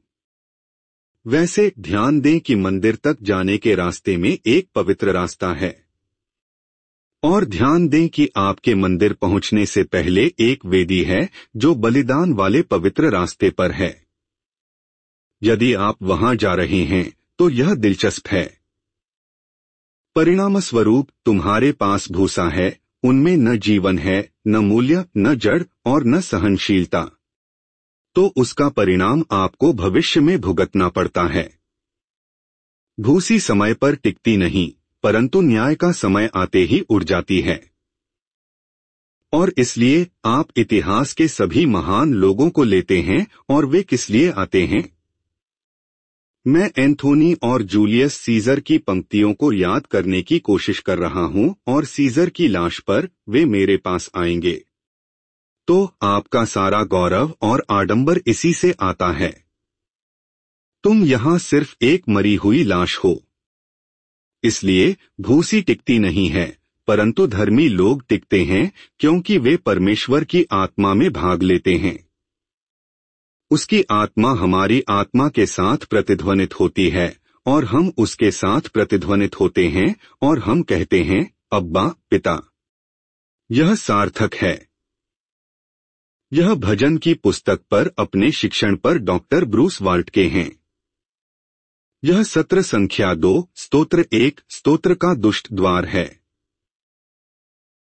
वैसे ध्यान दें कि मंदिर तक जाने के रास्ते में एक पवित्र रास्ता है और ध्यान दें कि आपके मंदिर पहुंचने से पहले एक वेदी है जो बलिदान वाले पवित्र रास्ते पर है। यदि आप वहां जा रहे हैं तो यह दिलचस्प है। परिणामस्वरूप तुम्हारे पास भूसा है, उनमें न जीवन है, न मूल्य, न जड़ और न सहनशीलता। तो उसका परिणाम आपको भविष्य में भुगतना पड़ता है। भूसी समय पर टिकती नहीं, परंतु न्याय का समय आते ही उड़ जाती है। और इसलिए आप इतिहास के सभी महान लोगों को लेते हैं और वे किस लिए आते हैं? मैं एंथोनी और जूलियस सीजर की पंक्तियों को याद करने की कोशिश कर रहा हूं और सीजर की लाश पर वे मेरे पास आएंगे। तो आपका सारा गौरव और आडंबर इसी से आता है। तुम यहां सिर्फ एक मरी हुई लाश हो। इसलिए भूसी टिकती नहीं है, परंतु धर्मी लोग टिकते हैं क्योंकि वे परमेश्वर की आत्मा में भाग लेते हैं। उसकी आत्मा हमारी आत्मा के साथ प्रतिध्वनित होती है और हम उसके साथ प्रतिध्वनित होते हैं और हम कहते हैं, अब्बा पिता। यह सार्थक है। यह भजन की पुस्तक पर अपने शिक्षण पर डॉक्टर ब्रूस वाल्ट के हैं। यह सत्र संख्या 2, स्तोत्र 1, स्तोत्र का दुष्ट द्वार है।